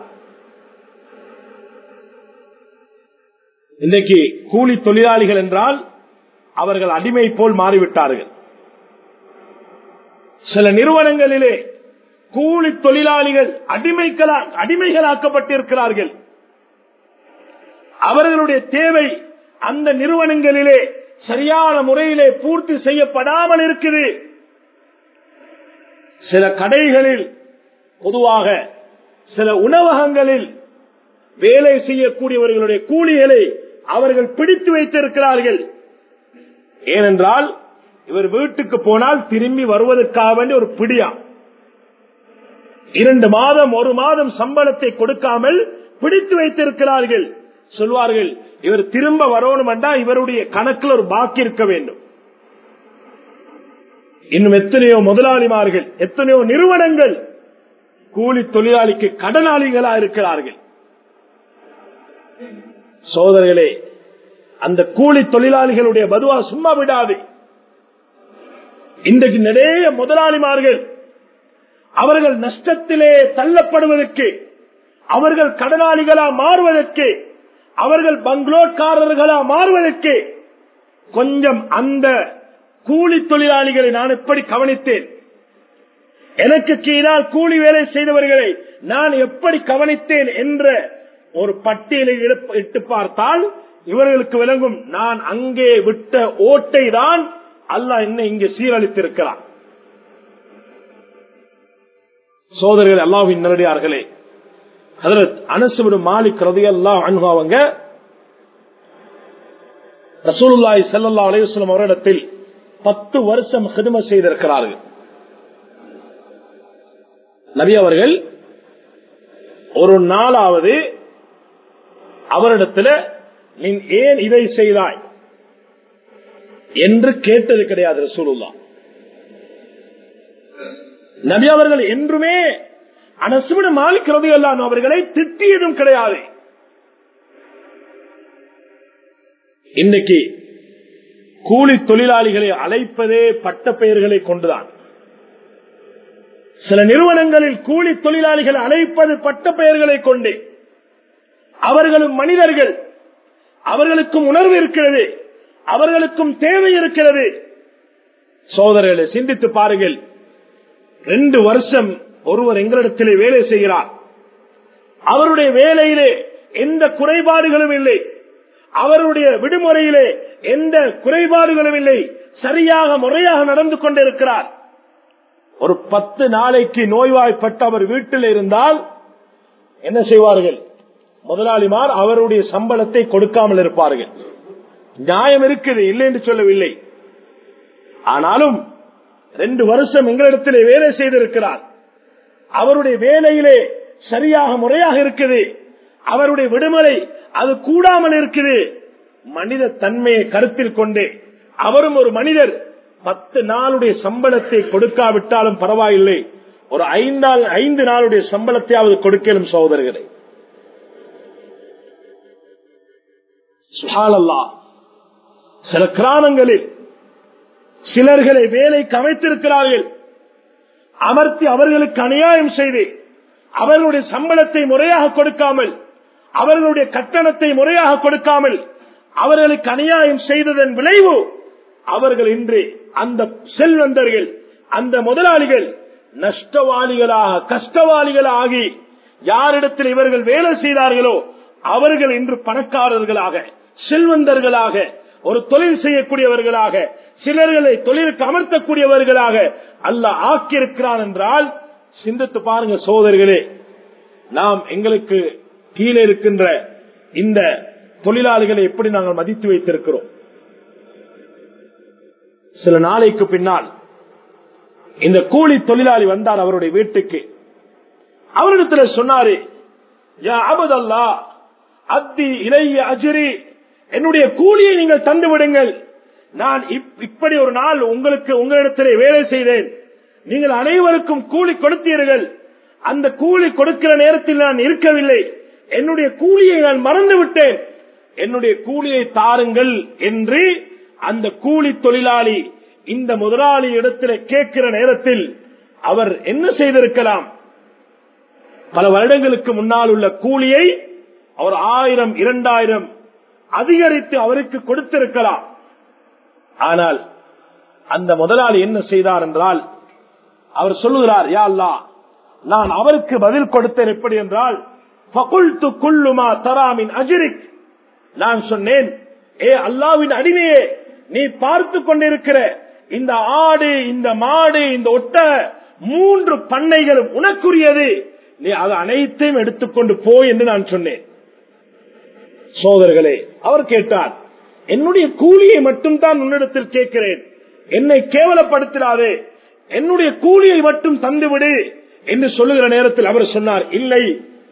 [SPEAKER 2] இன்றைக்கு கூலி தொழிலாளிகள் என்றால் அவர்கள் அடிமை போல் மாறிவிட்டார்கள். சில நிறுவனங்களிலே கூலி தொழிலாளிகள் அடிமைகளா அடிமைகளாக்கப்பட்டிருக்கிறார்கள். அவர்களுடைய தேவை அந்த நிறுவனங்களிலே சரியான முறையிலே பூர்த்தி செய்யப்படாமல் இருக்குது. சில கடைகளில், பொதுவாக சில உணவகங்களில் வேலை செய்யக்கூடியவர்களுடைய கூலிகளை அவர்கள் பிடித்து வைத்திருக்கிறார்கள். ஏனென்றால் இவர் வீட்டுக்கு போனால் திரும்பி வருவதற்காக வேண்டிய ஒரு பிடியா, இரண்டு மாதம் ஒரு மாதம் சம்பளத்தை கொடுக்காமல் பிடித்து வைத்திருக்கிறார்கள். சொல்வார்கள், இவர் திரும்ப வரணும் என்றால் இவருடைய கணக்கில் ஒரு பாக்கி இருக்க வேண்டும். இன்னும் எத்தனையோ முதலாளிமார்கள், எத்தனையோ நிறுவனங்கள் கூலி தொழிலாளிக்கு கடனாளிகளா இருக்கிறார்கள். சோதரர்களே, அந்த கூலி தொழிலாளிகளுடைய பதுவா சும்மா விடாது. இன்றைக்கு நிறைய முதலாளிமார்கள் அவர்கள் நஷ்டத்திலே தள்ளப்படுவதற்கு, அவர்கள் கடனாளிகளா மாறுவதற்கு, அவர்கள் பங்களோட்காரர்களா மாறுவதற்கு கொஞ்சம் அந்த கூலி தொழிலாளிகளை நான் எப்படி கவனித்தேன், எனக்கு கீழால் கூலி வேலை செய்தவர்களை நான் எப்படி கவனித்தேன் என்ற ஒரு பட்டியலை இட்டு பார்த்தால் இவர்களுக்கு விளங்கும், நான் அங்கே விட்ட ஓட்டை தான் அல்லாஹ் என்ன இங்கே சீரழித்திருக்கிறான். சோதரர்கள், அல்லாஹ்வின் நல்லடியார்களே, ஹஜ்ரத் அனஸ் இப்னு மாலிக் ரலியல்லாஹு அன்ஹு அவங்க ரசூலுல்லாஹி ஸல்லல்லாஹு அலைஹி வஸல்லம் அவரிடத்தில் பத்து வருஷம் ஹிதமத் செய்திருக்கிறார்கள். நபி அவர்கள் ஒரு நாளாவது அவரிடத்தில் நீ ஏன் இதை செய்தாய் என்று கேட்டது கிடையாது. ரசூலுல்லாஹ் நபி அவர்கள் என்றுமே அனஸ் இப்னு மாலிக் ரலியல்லாஹு அன்ஹு அவர்களை திட்டியதும் கிடையாது. இன்னைக்கு கூலி தொழிலாளிகளை அழைப்பதே பட்ட பெயர்களை கொண்டுதான். சில நிறுவனங்களில் கூலி தொழிலாளிகள் அழைப்பது பட்ட பெயர்களை கொண்டு. அவர்களும் மனிதர்கள், அவர்களுக்கும் உணர்வு இருக்கிறது, அவர்களுக்கும் தேவை இருக்கிறது. சோதரர்களை சிந்தித்து பாருங்கள். ரெண்டு வருஷம் ஒருவர் எங்களிடத்திலே வேலை செய்கிறார். அவருடைய வேலையிலே எந்த குறைபாடுகளும் இல்லை, அவருடைய விடுமுறையிலே எந்த குறைபாடுகளும் இல்லை, சரியாக முறையாக நடந்து கொண்டிருக்கிறார். ஒரு பத்து நாளைக்கு நோய்வாய்ப்பட்டு அவர் வீட்டில் இருந்தால் என்ன செய்வார்கள்? முதலாளிமார் அவருடைய சம்பளத்தை கொடுக்காமல் இருப்பார்கள். நியாயம் இருக்குது, இல்லை என்று சொல்லவில்லை. ஆனாலும் ரெண்டு வருஷம் எங்களிடத்திலே வேலை செய்திருக்கிறார். அவருடைய வேலையிலே சரியாக முறையாக இருக்குது, அவருடைய விடுமுறை அது கூடாமல் இருக்குது. மனித தன்மையை கருத்தில் கொண்டு அவரும் ஒரு மனிதர், பத்து நாளுடைய சம்பளத்தை கொடுக்காவிட்டாலும் பரவாயில்லை, ஒரு ஐந்தாள் ஐந்து நாளுடைய சம்பளத்தையாவது கொடுக்கலும் சகோதரர்களே. சுப்ஹானல்லாஹ். சில கிராமங்களில் சிலர்களை வேலைக்கு அமைத்திருக்கிறார்கள். அமர்த்தி அவர்களுக்கு அநியாயம் செய்து அவர்களுடைய சம்பளத்தை முறையாக கொடுக்காமல், அவர்களுடைய கட்டணத்தை முறையாக கொடுக்காமல் அவர்களுக்கு அநியாயம் செய்ததன் விளைவு அவர்கள் இன்று அந்த செல்வந்தர்கள், அந்த முதலாளிகள் நஷ்டவாளிகளாக கஷ்டவாளிகளாகி யாரிடத்தில் இவர்கள் வேலை செய்தார்களோ அவர்கள் இன்று பணக்காரர்களாக செல்வந்தர்களாக ஒரு தொழில் செய்யக்கூடியவர்களாக சிலர்களை தொழிலுக்கு அமர்த்தக்கூடியவர்களாக அல்லாஹ் ஆக்கியிருக்கிறான் என்றால் சிந்தித்து பாருங்க சோதர்களே. நாம் எங்களுக்கு கீழே இருக்கின்ற இந்த தொழிலாளிகளை எப்படி நாங்கள் மதித்து வைத்திருக்கிறோம். சில நாளைக்கு பின்னால் இந்த கூலி தொழிலாளி வந்தார் அவருடைய வீட்டுக்கு. அவரிடத்தில் சொன்னாரு, யா அபதல்லா அத்தி இளைய அஜ்ரி, என்னுடைய கூலியை நீங்கள் தந்து விடுங்கள். நான் இப்படி ஒரு நாள் உங்களுக்கு உங்களிடத்திலே வேலை செய்தேன், நீங்கள் அனைவருக்கும் கூலி கொடுத்தீர்கள். அந்த கூலி கொடுக்கிற நேரத்தில் நான் இருக்கவில்லை, என்னுடைய கூலியை நான் மறந்து விட்டேன், என்னுடைய கூலியை தாருங்கள் என்று அந்த கூலி தொழிலாளி இந்த முதலாளி இடத்தில் கேட்கிற நேரத்தில் அவர் என்ன செய்திருக்கலாம்? பல வருடங்களுக்கு முன்னால் உள்ள கூலியை அவர் ஆயிரம் இரண்டாயிரம் அதிகரித்து அவருக்கு கொடுத்திருக்கலாம். ஆனால் அந்த முதலாளி என்ன செய்தார் என்றால் அவர் சொல்லுகிறார், யா அல்லாஹ், நான் அவருக்கு பதில் கொடுத்தேன். எப்படி என்றால், ஃபகுல்து குல்லு மா தரா மின் அஜ்ரிக், நான் சொன்னேன், ஏ அல்லாஹ்வின் அடிமையே, நீ பார்த்து கொண்டிருக்கிற இந்த ஆடு, இந்த மாடு, இந்த ஒட்டக மூன்று பண்ணைகளும் உனக்குரியது, நீ அது அனைத்தையும் எடுத்துக்கொண்டு போய் என்று நான் சொன்னேன். சோதர்களே, அவர் கேட்டார், என்னுடைய கூலியை மட்டும் தான் உன்னிடத்தில் கேட்கிறேன், என்னை கேவலப்படுத்தாதே, என்னுடைய கூலியை மட்டும் தந்துவிடு என்று சொல்லுகிற நேரத்தில் அவர் சொன்னார், இல்லை,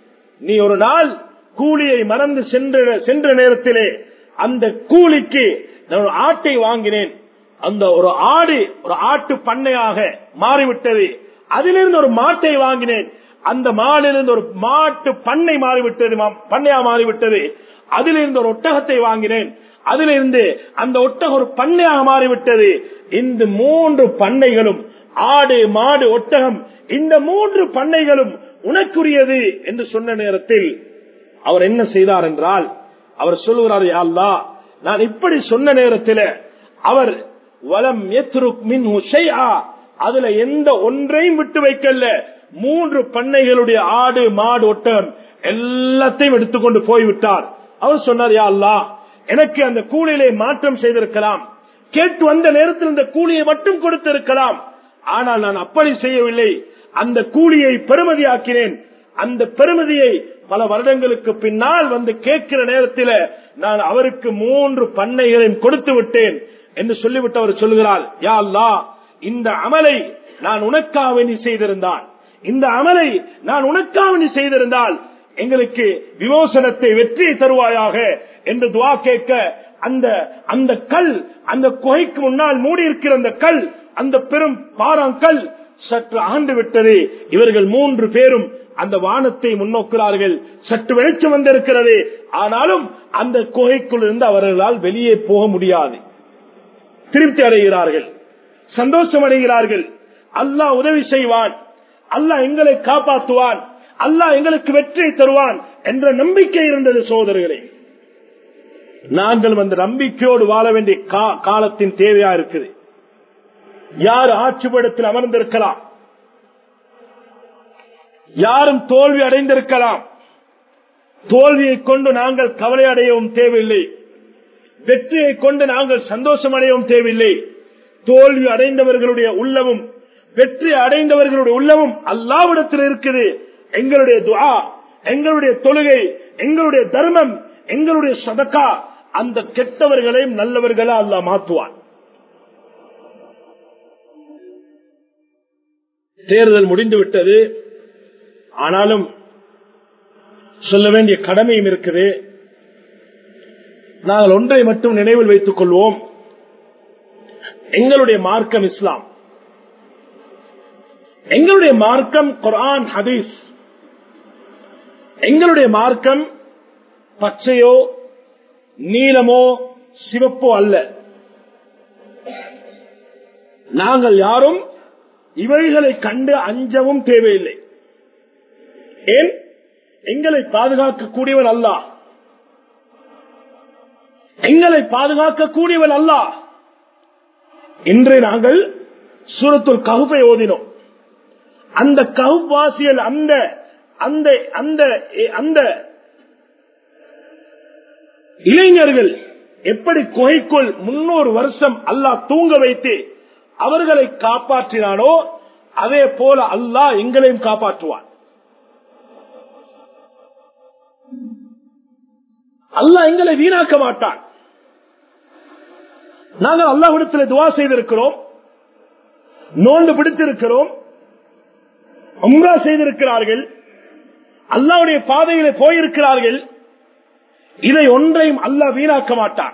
[SPEAKER 2] நீ ஒரு நாள் கூலியை மறந்து சென்ற சென்ற நேரத்திலே அந்த கூலிக்கு நான் ஒரு ஆட்டை வாங்கினேன், அந்த ஒரு ஆடு ஒரு ஆட்டு பண்ணையாக மாறிவிட்டது, அதிலிருந்து ஒரு மாட்டை வாங்கினேன், அந்த மாடிலிருந்து ஒரு மாட்டு பண்ணை மாறிவிட்டது, பண்ணையா மாறிவிட்டது, அதிலிருந்து ஒரு ஒட்டகத்தை வாங்கினேன், அதிலிருந்து அந்த ஒட்டகம் ஒரு பண்ணையாக மாறிவிட்டது, இந்த மூன்று பண்ணைகளும் ஆடு மாடு ஒட்டகம் இந்த மூன்று பண்ணைகளும் உனக்குரியது என்று சொன்ன நேரத்தில் அவர் என்ன செய்தார் என்றால் அவர் சொல்லுகிறார், யா அல்லாஹ், நான் இப்படி சொன்ன நேரத்தில் அவர் வலம் யத்ருக் மின்ஹு ஷைஆ, அதுல எந்த ஒன்றையும் விட்டு வைக்கல, மூன்று பண்ணைகளுடைய ஆடு மாடு ஒட்டகம் எல்லாத்தையும் எடுத்துக்கொண்டு போய்விட்டார். அவர் சொன்னார், யா அல்லாஹ், எனக்கு அந்த கூலியிலே மாற்றம் செய்திருக்கலாம், கேட்டு வந்த நேரத்தில் இந்த கூலியை மட்டும் கொடுத்திருக்கலாம், ஆனால் நான் அப்படி செய்யவில்லை, அந்த கூலியை பெறுமதியாக்கினேன், அந்த பெறுமதியை பல வருடங்களுக்கு பின்னால் வந்து கேட்கிற நேரத்தில் நான் அவருக்கு மூன்று பண்ணைகளையும் கொடுத்து விட்டேன் என்று சொல்லிவிட்டு அவர் சொல்லுகிறார், யா அல்லாஹ், இந்த அமலை நான் உனக்காக நீ செய்திருந்தால், இந்த அமலை நான் உனக்காக நீ செய்திருந்தால் எங்களுக்கு விமோசனத்தை வெற்றியை தருவாயாக என்று துஆ கேட்க, அந்த அந்த கல், அந்த குகைக்கு முன்னால் மூடி இருக்கிற அந்த கல், அந்த பெரும் பாறாங்கல் சற்று ஆண்டு விட்டது. இவர்கள் மூன்று பேரும் அந்த வானத்தை முன்னோக்கிறார்கள், சற்று வெளிச்சம் வந்திருக்கிறது, ஆனாலும் அந்த குகைக்குள் இருந்து அவர்களால் வெளியே போக முடியாது. திருப்தி அடைகிறார்கள், சந்தோஷம் அடைகிறார்கள், அல்லாஹ் உதவி செய்வான், அல்லாஹ் எங்களை காப்பாற்றுவான், அல்லாஹ் எங்களுக்கு வெற்றியை தருவான் என்ற நம்பிக்கை இருந்தது. சோதரர்களே, நாங்கள் அந்த நம்பிக்கையோடு வாழ வேண்டிய காலத்தின் தேவையா இருக்குது. யார் ஆட்சிபடத்தில் அமர்ந்திருக்கலாம், யாரும் தோல்வி அடைந்திருக்கலாம், தோல்வியை கொண்டு நாங்கள் கவலை அடையவும் தேவையில்லை, வெற்றியை கொண்டு நாங்கள் சந்தோஷம் அடையவும் தேவையில்லை. தோல்வி அடைந்தவர்களுடைய உள்ளமும் வெற்றி அடைந்தவர்களுடைய உள்ளமும் அல்லாஹ்விடத்தில் இருக்குது. எங்களுடைய துஆ, எங்களுடைய தொழுகை, எங்களுடைய தர்மம், எங்களுடைய சதகா அந்த கெட்டவர்களையும் நல்லவர்களா அல்லாஹ் மாற்றுவான். தேர்தல் முடிந்துவிட்டது, ஆனாலும் சொல்ல வேண்டிய கடமையும் இருக்குது. நாங்கள் ஒன்றை மட்டும் நினைவில் வைத்துக் கொள்வோம், எங்களுடைய மார்க்கம் இஸ்லாம், எங்களுடைய மார்க்கம் குர்ஆன் ஹதீஸ். எங்களுடைய மார்க்கம் பச்சையோ நீலமோ சிவப்போ அல்ல. நாங்கள் யாரும் இவைகளை கண்டு அஞ்சவும் தேவையில்லை. ஏன்? எங்களை பாதுகாக்கக்கூடியவன் அல்லாஹ், எங்களை பாதுகாக்கக்கூடியவன் அல்லாஹ். இன்று நாங்கள் சூரத்துல் கஹ்ஃபை ஓதினோம். அந்த கஹ்ஃப் வாசியல் அந்த அந்த அந்த அந்த இளைஞர்கள் எப்படி குகைக்குள் முன்னூறு வருஷம் அல்லாஹ் தூங்க வைத்து அவர்களை காப்பாற்றினானோ அதே போல அல்லாஹ் எங்களையும் காப்பாற்றுவான். அல்லாஹ் எங்களை வீணாக்க மாட்டான். நாங்கள் அல்லாஹ்விடத்தில் துஆ செய்திருக்கிறோம், நோன்பு பிடித்திருக்கிறோம், உம்ரா செய்திருக்கிறார்கள், அல்லாஹ்வுடைய பாதையிலே போயிருக்கிறார்கள். இதை ஒன்றையும் அல்லாஹ் வீணாக்க மாட்டான்.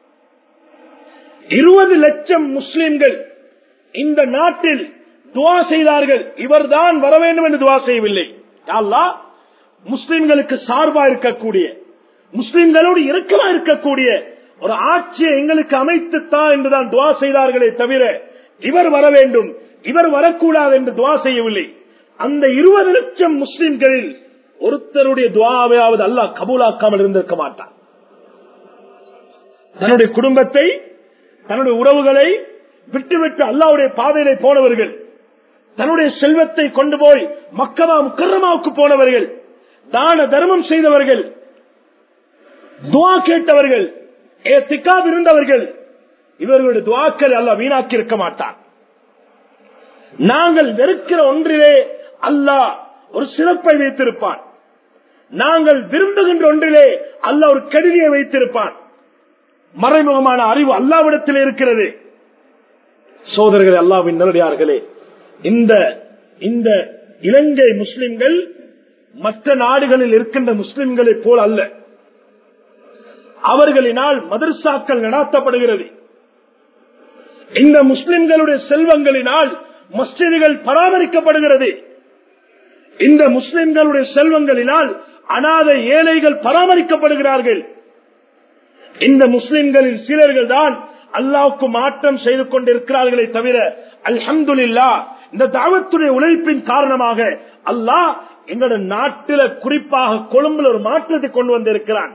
[SPEAKER 2] இருபது லட்சம் முஸ்லிம்கள் இந்த நாட்டில் துஆ செய்தார்கள். இவர்தான் வர வேண்டும் என்று துஆ செய்யவில்லை. அல்லாஹ் முஸ்லிம்களுக்கு சார்பா இருக்கக்கூடிய, முஸ்லிம்களோடு இறுக்கமா இருக்கக்கூடிய ஒரு ஆட்சியை எங்களுக்கு அமைத்துத்தான் என்றுதான் துஆ செய்தார்களே தவிர இவர் வர வேண்டும் இவர் வரக்கூடாது என்று துஆ செய்யவில்லை. அந்த இருபது லட்சம் முஸ்லிம்களில் ஒருத்தருடைய துஆவையாவது அல்லாஹ் கபூலாக்காமல் இருந்திருக்க மாட்டான். தன்னுடைய குடும்பத்தை, தன்னுடைய உறவுகளை விட்டுவிட்டு அல்லாஹ்வுடைய பாதையிலே போனவர்கள், தன்னுடைய செல்வத்தை கொண்டு போய் மக்கமா முக்கர்ரமாவுக்கு போனவர்கள், தான தர்மம் செய்தவர்கள், துஆ கேட்டவர்கள், ஏத்திகாப் இருந்தவர்கள், இவர்களுடைய துஆக்களை அல்லாஹ் வீணாக்கி இருக்க மாட்டான். நாங்கள் வெறுக்கிற ஒன்றிலே அல்லாஹ் ஒரு சிறப்பை வைத்திருப்பான். நாங்கள் விரும்புகின்ற ஒன்றிலே அல்லாஹ் ஒரு கருவியை வைத்திருப்பான். மறைமுகமான அறிவு அல்லாஹ்விடத்தில் இருக்கிறது. சோதரர்களே, அல்லாஹ்வின் நல்லடியார்களே, இந்த இந்த இலங்கை முஸ்லிம்கள் மற்ற நாடுகளில் இருக்கின்ற முஸ்லிம்களை போல் அல்ல. அவர்களினால் மதர்சாக்கள் நடாத்தப்படுகிறது. இந்த முஸ்லிம்களுடைய செல்வங்களினால் மஸ்ஜிதுகள் பராமரிக்கப்படுகிறது. இந்த முஸ்லிம்களுடைய செல்வங்களினால் அநாதை ஏழைகள் பராமரிக்கப்படுகிறார்கள். இந்த முஸ்லிம்களில் சிலர்கள் தான் அல்லாஹ்வுக்கு மாற்றம் செய்து கொண்டிருக்கிறார்களே தவிர அல்ஹம்துலில்லாஹ் இந்த தாவத்துடைய உழைப்பின் காரணமாக அல்லாஹ் எங்களுடைய நாட்டில குறிப்பாக கொழும்புல ஒரு மாற்றத்தை கொண்டு வந்திருக்கிறான்.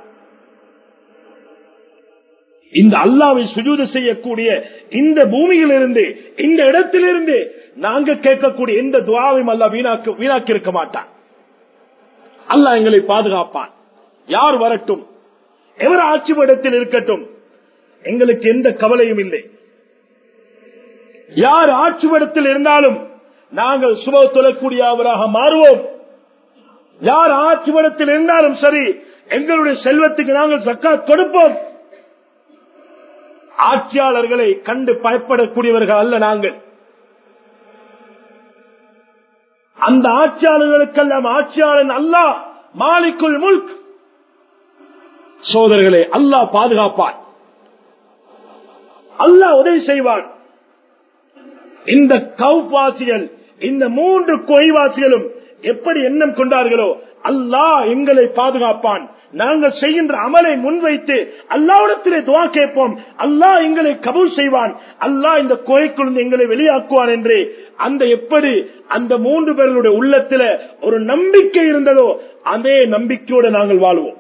[SPEAKER 2] இந்த அல்லாஹ்வை சுஜூது செய்யக்கூடிய இந்த பூமியிலிருந்து, இந்த இடத்திலிருந்து நாங்க கேட்கக்கூடிய எந்த துஆவையும் அல்லாஹ் வீணாக்கி வீணாக்கி இருக்க மாட்டான். அல்லாஹ் எங்களை பாதுகாப்பான். யார் வரட்டும், எவர் ஆட்சி இடத்தில் இருக்கட்டும், எங்களுக்கு எந்த கவலையும் இல்லை. யார் ஆட்சி இடத்தில் இருந்தாலும் நாங்கள் சுப தொழக்கூடியவராக மாறுவோம். யார் ஆட்சி இடத்தில் இருந்தாலும் சரி, எங்களுடைய செல்வத்துக்கு நாங்கள் ஜக்காத் கொடுப்போம். ஆட்சியாளர்களை கண்டு பயப்படக்கூடியவர்கள் அல்ல நாங்கள். அந்த ஆட்சியாளர்களுக்கெல்லாம் ஆட்சியாளன் அல்லாஹ் மாலிக்குல் முல்க். சோதரர்களே, அல்லாஹ் பாதுகாப்பான், அல்லாஹ் உதவி செய்வான். இந்த கௌவாசிகள், இந்த மூன்று கொய்வாசிகளும் எப்படி எண்ணம் கொண்டார்களோ அல்லாஹ் எங்களை பாதுகாப்பான். நாங்கள் செய்கின்ற அமலை முன்வைத்து அல்லாஹ்விடத்திலே துஆ கேட்போம். அல்லாஹ் எங்களை கபூல் செய்வான். அல்லாஹ் இந்த கோயிலுக்கு எங்களை வெளியாக்குவான் என்று அந்த எப்படி அந்த மூன்று பேர்களுடைய உள்ளத்தில ஒரு நம்பிக்கை இருந்ததோ அதே நம்பிக்கையோடு நாங்கள் வாழ்வோம்.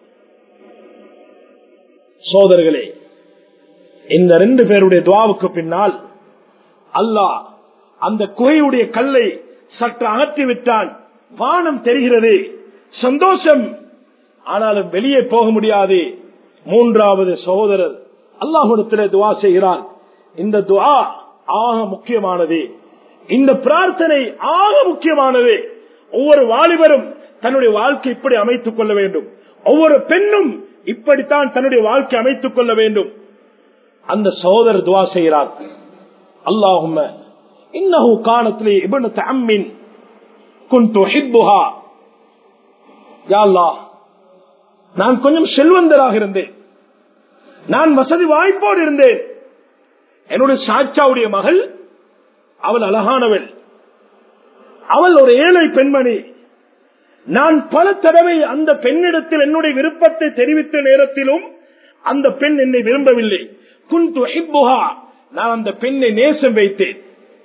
[SPEAKER 2] சோதரர்களே, இந்த ரெண்டு பேருடைய துஆவுக்கு பின்னால் அல்லாஹ் அந்த குகையுடைய கல்லை சற்று அகற்றி விட்டான். வானம் தெரிகிறது, சந்தோஷம். ஆனாலும் வெளியே போக முடியாது. மூன்றாவது சகோதரர் அல்லாஹ்விடத்திலே துஆ செய்கிறான். இந்த துஆ ஆக முக்கியமானது, இந்த பிரார்த்தனை ஆக முக்கியமானது. ஒவ்வொரு வாலிபரும் தன்னுடைய வாழ்க்கை இப்படி அமைத்துக் கொள்ள வேண்டும். ஒவ்வொரு பெண்ணும் இப்படித்தான் தன்னுடைய வாழ்க்கை அமைத்துக் கொள்ள வேண்டும். அந்த சகோதரர் துஆ செய்கிறார். அல்லாஹும்ம இன்னஹு கானத் லி இப்னத்து அம்மின் குன்து உஹிப்புஹா. யா அல்லாஹ், நான் கொஞ்சம் செல்வந்தராக இருந்தேன், நான் வசதி வாய்ப்போடு இருந்தேன். என்னுடைய சாச்சாவுடைய மகள், அவள் அழகானவள், அவள் ஒரு ஏழை பெண்மணி. நான் பல தடவை அந்த பெண்ணிடத்தில் என்னுடைய விருப்பத்தை தெரிவித்த நேரத்திலும் அந்த பெண் என்னை விரும்பவில்லை. குன்து உஹிப்புஹா, நான் அந்த பெண்ணை நேசம் வைத்தேன்,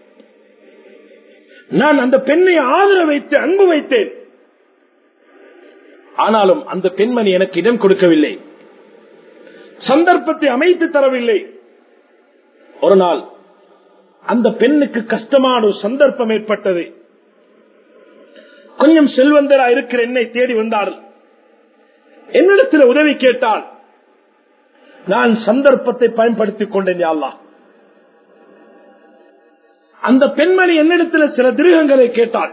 [SPEAKER 2] நான் அந்த பெண்ணை ஆதரவு வைத்து அன்பு வைத்தேன். ஆனாலும் அந்த பெண்மணி எனக்கு இடம் கொடுக்கவில்லை, சந்தர்ப்பத்தை அமைத்து தரவில்லை. ஒரு நாள் அந்த பெண்ணுக்கு கஷ்டமான ஒரு சந்தர்ப்பம் ஏற்பட்டது. கொஞ்சம் செல்வந்தரா இருக்கிற என்னை தேடி வந்தார், என்னிடத்தில் உதவி கேட்டால் நான் சந்தர்ப்பத்தை பயன்படுத்திக் கொண்டேன். யா அல்லாஹ், அந்த பெண்மணி என்னிடத்தில் சில திருகங்களை கேட்டாள்,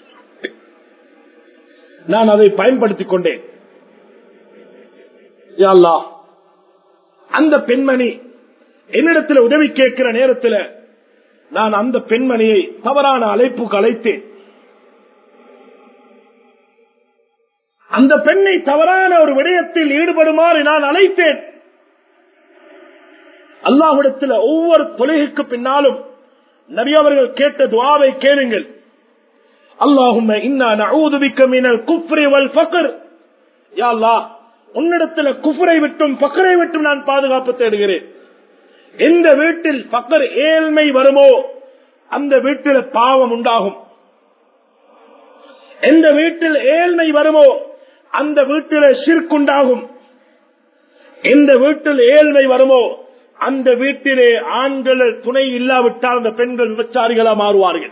[SPEAKER 2] நான் அதை பயன்படுத்திக் கொண்டேன். யா அல்லாஹ், அந்த பெண்மணி என்னிடத்தில் உதவி கேட்கிற நேரத்தில் நான் அந்த பெண்மணியை தவறான அழைப்புக்கு அழைத்தேன். அந்த பெண்ணை தவறான ஒரு விடயத்தில் ஈடுபடுமாறு நான் அழைத்தேன். அல்லாஹ்விடத்தில் ஒவ்வொரு தொழுகைக்கு பின்னாலும் நபி அவர்கள் கேட்ட துஆவை கேளுங்கள். அல்லாஹும்ம இன்னா நஊது பிக்க மினல் குஃப்ரி வல் ஃபக்ர். யா அல்லாஹ், உன்னிடத்தில் குஃப்ரை விட்டும் ஃபக்ரை விட்டும் நான் பாதுகாப்பு தேடுகிறேன். எந்த வீட்டில் ஃபக்ர் ஏழ்மை வருமோ அந்த வீட்டில் பாவம் உண்டாகும். எந்த வீட்டில் ஏழ்மை வருமோ அந்த வீட்டில் ஷிர்க் உண்டாகும். எந்த வீட்டில் ஏழ்மை வருமோ அந்த வீட்டிலே ஆண்கள் துணை இல்லாவிட்டால் அந்த பெண்கள் விபச்சாரிகளா மாறுவார்கள்.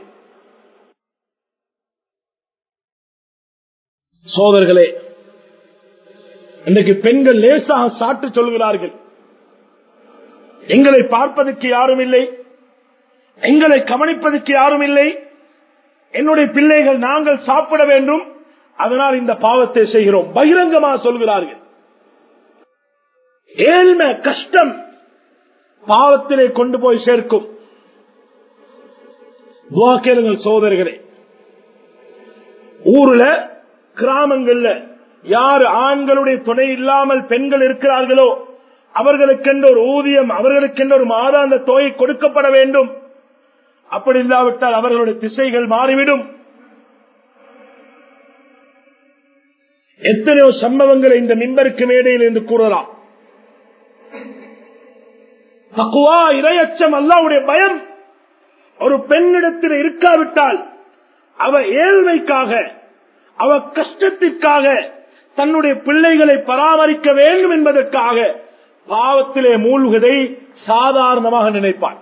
[SPEAKER 2] சோதர்களே, இன்றைக்கு பெண்கள் லேசாக சாட்டு சொல்கிறார்கள், எங்களை பார்ப்பதற்கு யாரும் இல்லை, எங்களை கவனிப்பதற்கு யாரும் இல்லை, என்னுடைய பிள்ளைகள் நாங்கள் சாப்பிட வேண்டும், அதனால் இந்த பாவத்தை செய்கிறோம். பகிரங்கமாக சொல்கிறார்கள். ஏழ்மை கஷ்டம் பாவத்திலே கொண்டு போய் சேர்க்கும். துஆ கேளுங்கள் சோதரர்களே. ஊர்ல கிராமங்கள்ல யார் ஆண்களுடைய துணை இல்லாமல் பெண்கள் இருக்கிறார்களோ அவர்களுக்கென்ற ஒரு ஊதியம், அவர்களுக்கென்ற ஒரு மாதாந்த தொகை கொடுக்கப்பட வேண்டும். அப்படி இல்லாவிட்டால் அவர்களுடைய திசைகள் மாறிவிடும். எத்தனையோ சம்பவங்களை இந்த மிம்பருக்கு மேடையில் இருந்து கூறலாம். தக்வா, இறையச்சம், அல்லாஹ்வுடைய பயம் ஒரு பெண்ணிடத்தில் இருக்காவிட்டால் அவ ஏழ்மைக்காக, அவ கஷ்டத்திற்காக, தன்னுடைய பிள்ளைகளை பராமரிக்க வேண்டும் என்பதற்காக பாவத்திலே மூழ்குவதை சாதாரணமாக நினைப்பார்.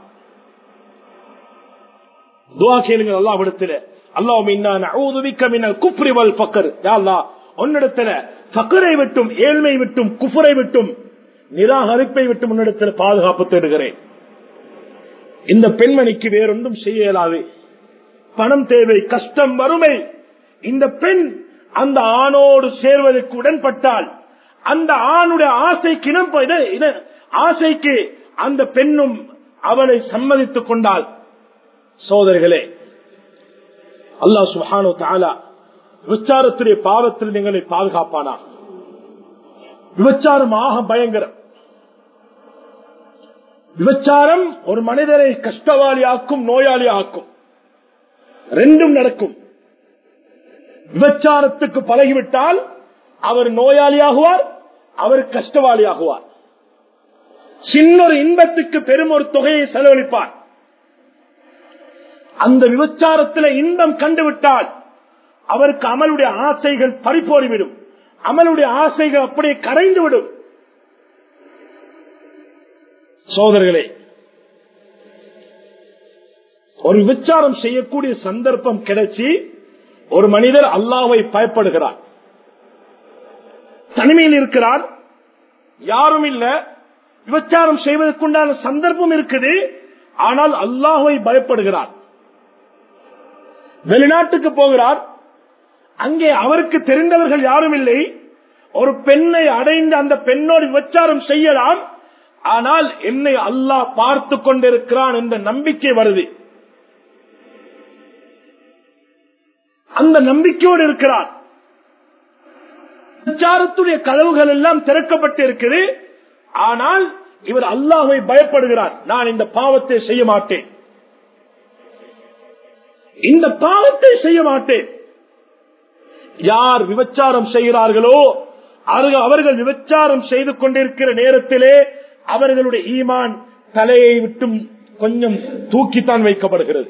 [SPEAKER 2] துஆ கேளுங்கள் அல்லாஹ்விடத்தில். அல்லாஹும்ம இன்னா நஊது பிக்க மினல் குஃப்ரி வல் ஃபக்ர். யா அல்லாஹ், உன்னிடத்தில் ஃபக்ரை விட்டும் ஏழ்மை விட்டும் குஃப்ரை விட்டும் நிராகரிப்பை விட்டும் உன்னிடத்தில் பாதுகாப்பு தேடுகிறேன். இந்த பெண்மணிக்கு வேறொன்றும் செய்ய இயலாது. பணம் தேவை, கஷ்டம், வறுமை. இந்த பெண் அந்த ஆணோடு சேர்வதற்கு உடன்பட்டால் அந்த ஆணுடைய ஆசைக்கு இனம் ஆசைக்கு அந்த பெண்ணும் அவளை சம்மதித்துக் கொண்டால், சோதரிகளே, அல்லாஹ் சுப்ஹானஹு வ தஆலா விபச்சாரத்துடைய பாவத்தில் நீங்களை பாதுகாப்பானா. விபச்சாரம் ஆக பயங்கரம். விபச்சாரம் ஒரு மனிதரை கஷ்டவாளி ஆக்கும், நோயாளி ஆக்கும். ரெண்டும் நடக்கும். விபச்சாரத்துக்கு பழகிவிட்டால் அவர் நோயாளியாகுவார், அவர் கஷ்டவாளியாகுவார். சின்ன ஒரு இன்பத்துக்கு பெரும் ஒரு தொகையை செலவழிப்பார். அந்த விபச்சாரத்தில் இன்பம் கண்டுவிட்டால் அவருக்கு அமலுடைய ஆசைகள் பறிப்போடிவிடும். அமலுடைய ஆசைகள் அப்படியே கரைந்துவிடும். சோதரர்களே, ஒரு விபச்சாரம் செய்யக்கூடிய சந்தர்ப்பம் கிடைச்சி ஒரு மனிதர் அல்லாஹ்வை பயப்படுகிறார், தனிமையில் இருக்கிறார், யாரும் இல்ல, விபச்சாரம் செய்வதற்குண்டான சந்தர்ப்பம் இருக்குது, ஆனால் அல்லாஹ்வை பயப்படுகிறார். வெளிநாட்டுக்கு போகிறார், அங்கே அவருக்கு தெரிந்தவர்கள் யாரும் இல்லை. ஒரு பெண்ணை அடைந்து அந்த பெண்ணோடு விபச்சாரம் செய்யலாம், ஆனால் என்னை அல்லாஹ் பார்த்து கொண்டிருக்கிறான் என்ற நம்பிக்கை வருது. அந்த நம்பிக்கையோடு இருக்கிறார். விபச்சாரத்துடைய கதவுகள் எல்லாம் திறக்கப்பட்டு இருக்குது, ஆனால் இவர் அல்லாஹ்வை பயப்படுகிறார். நான் இந்த பாவத்தை செய்ய மாட்டேன், இந்த பாவத்தை செய்ய மாட்டேன். யார் விபச்சாரம் செய்கிறார்களோ அவர்கள் விபச்சாரம் செய்து கொண்டிருக்கிற நேரத்திலே அவர்களுடைய ஈமான் தலையை விட்டும் கொஞ்சம் தூக்கித்தான் வைக்கப்படுகிறது.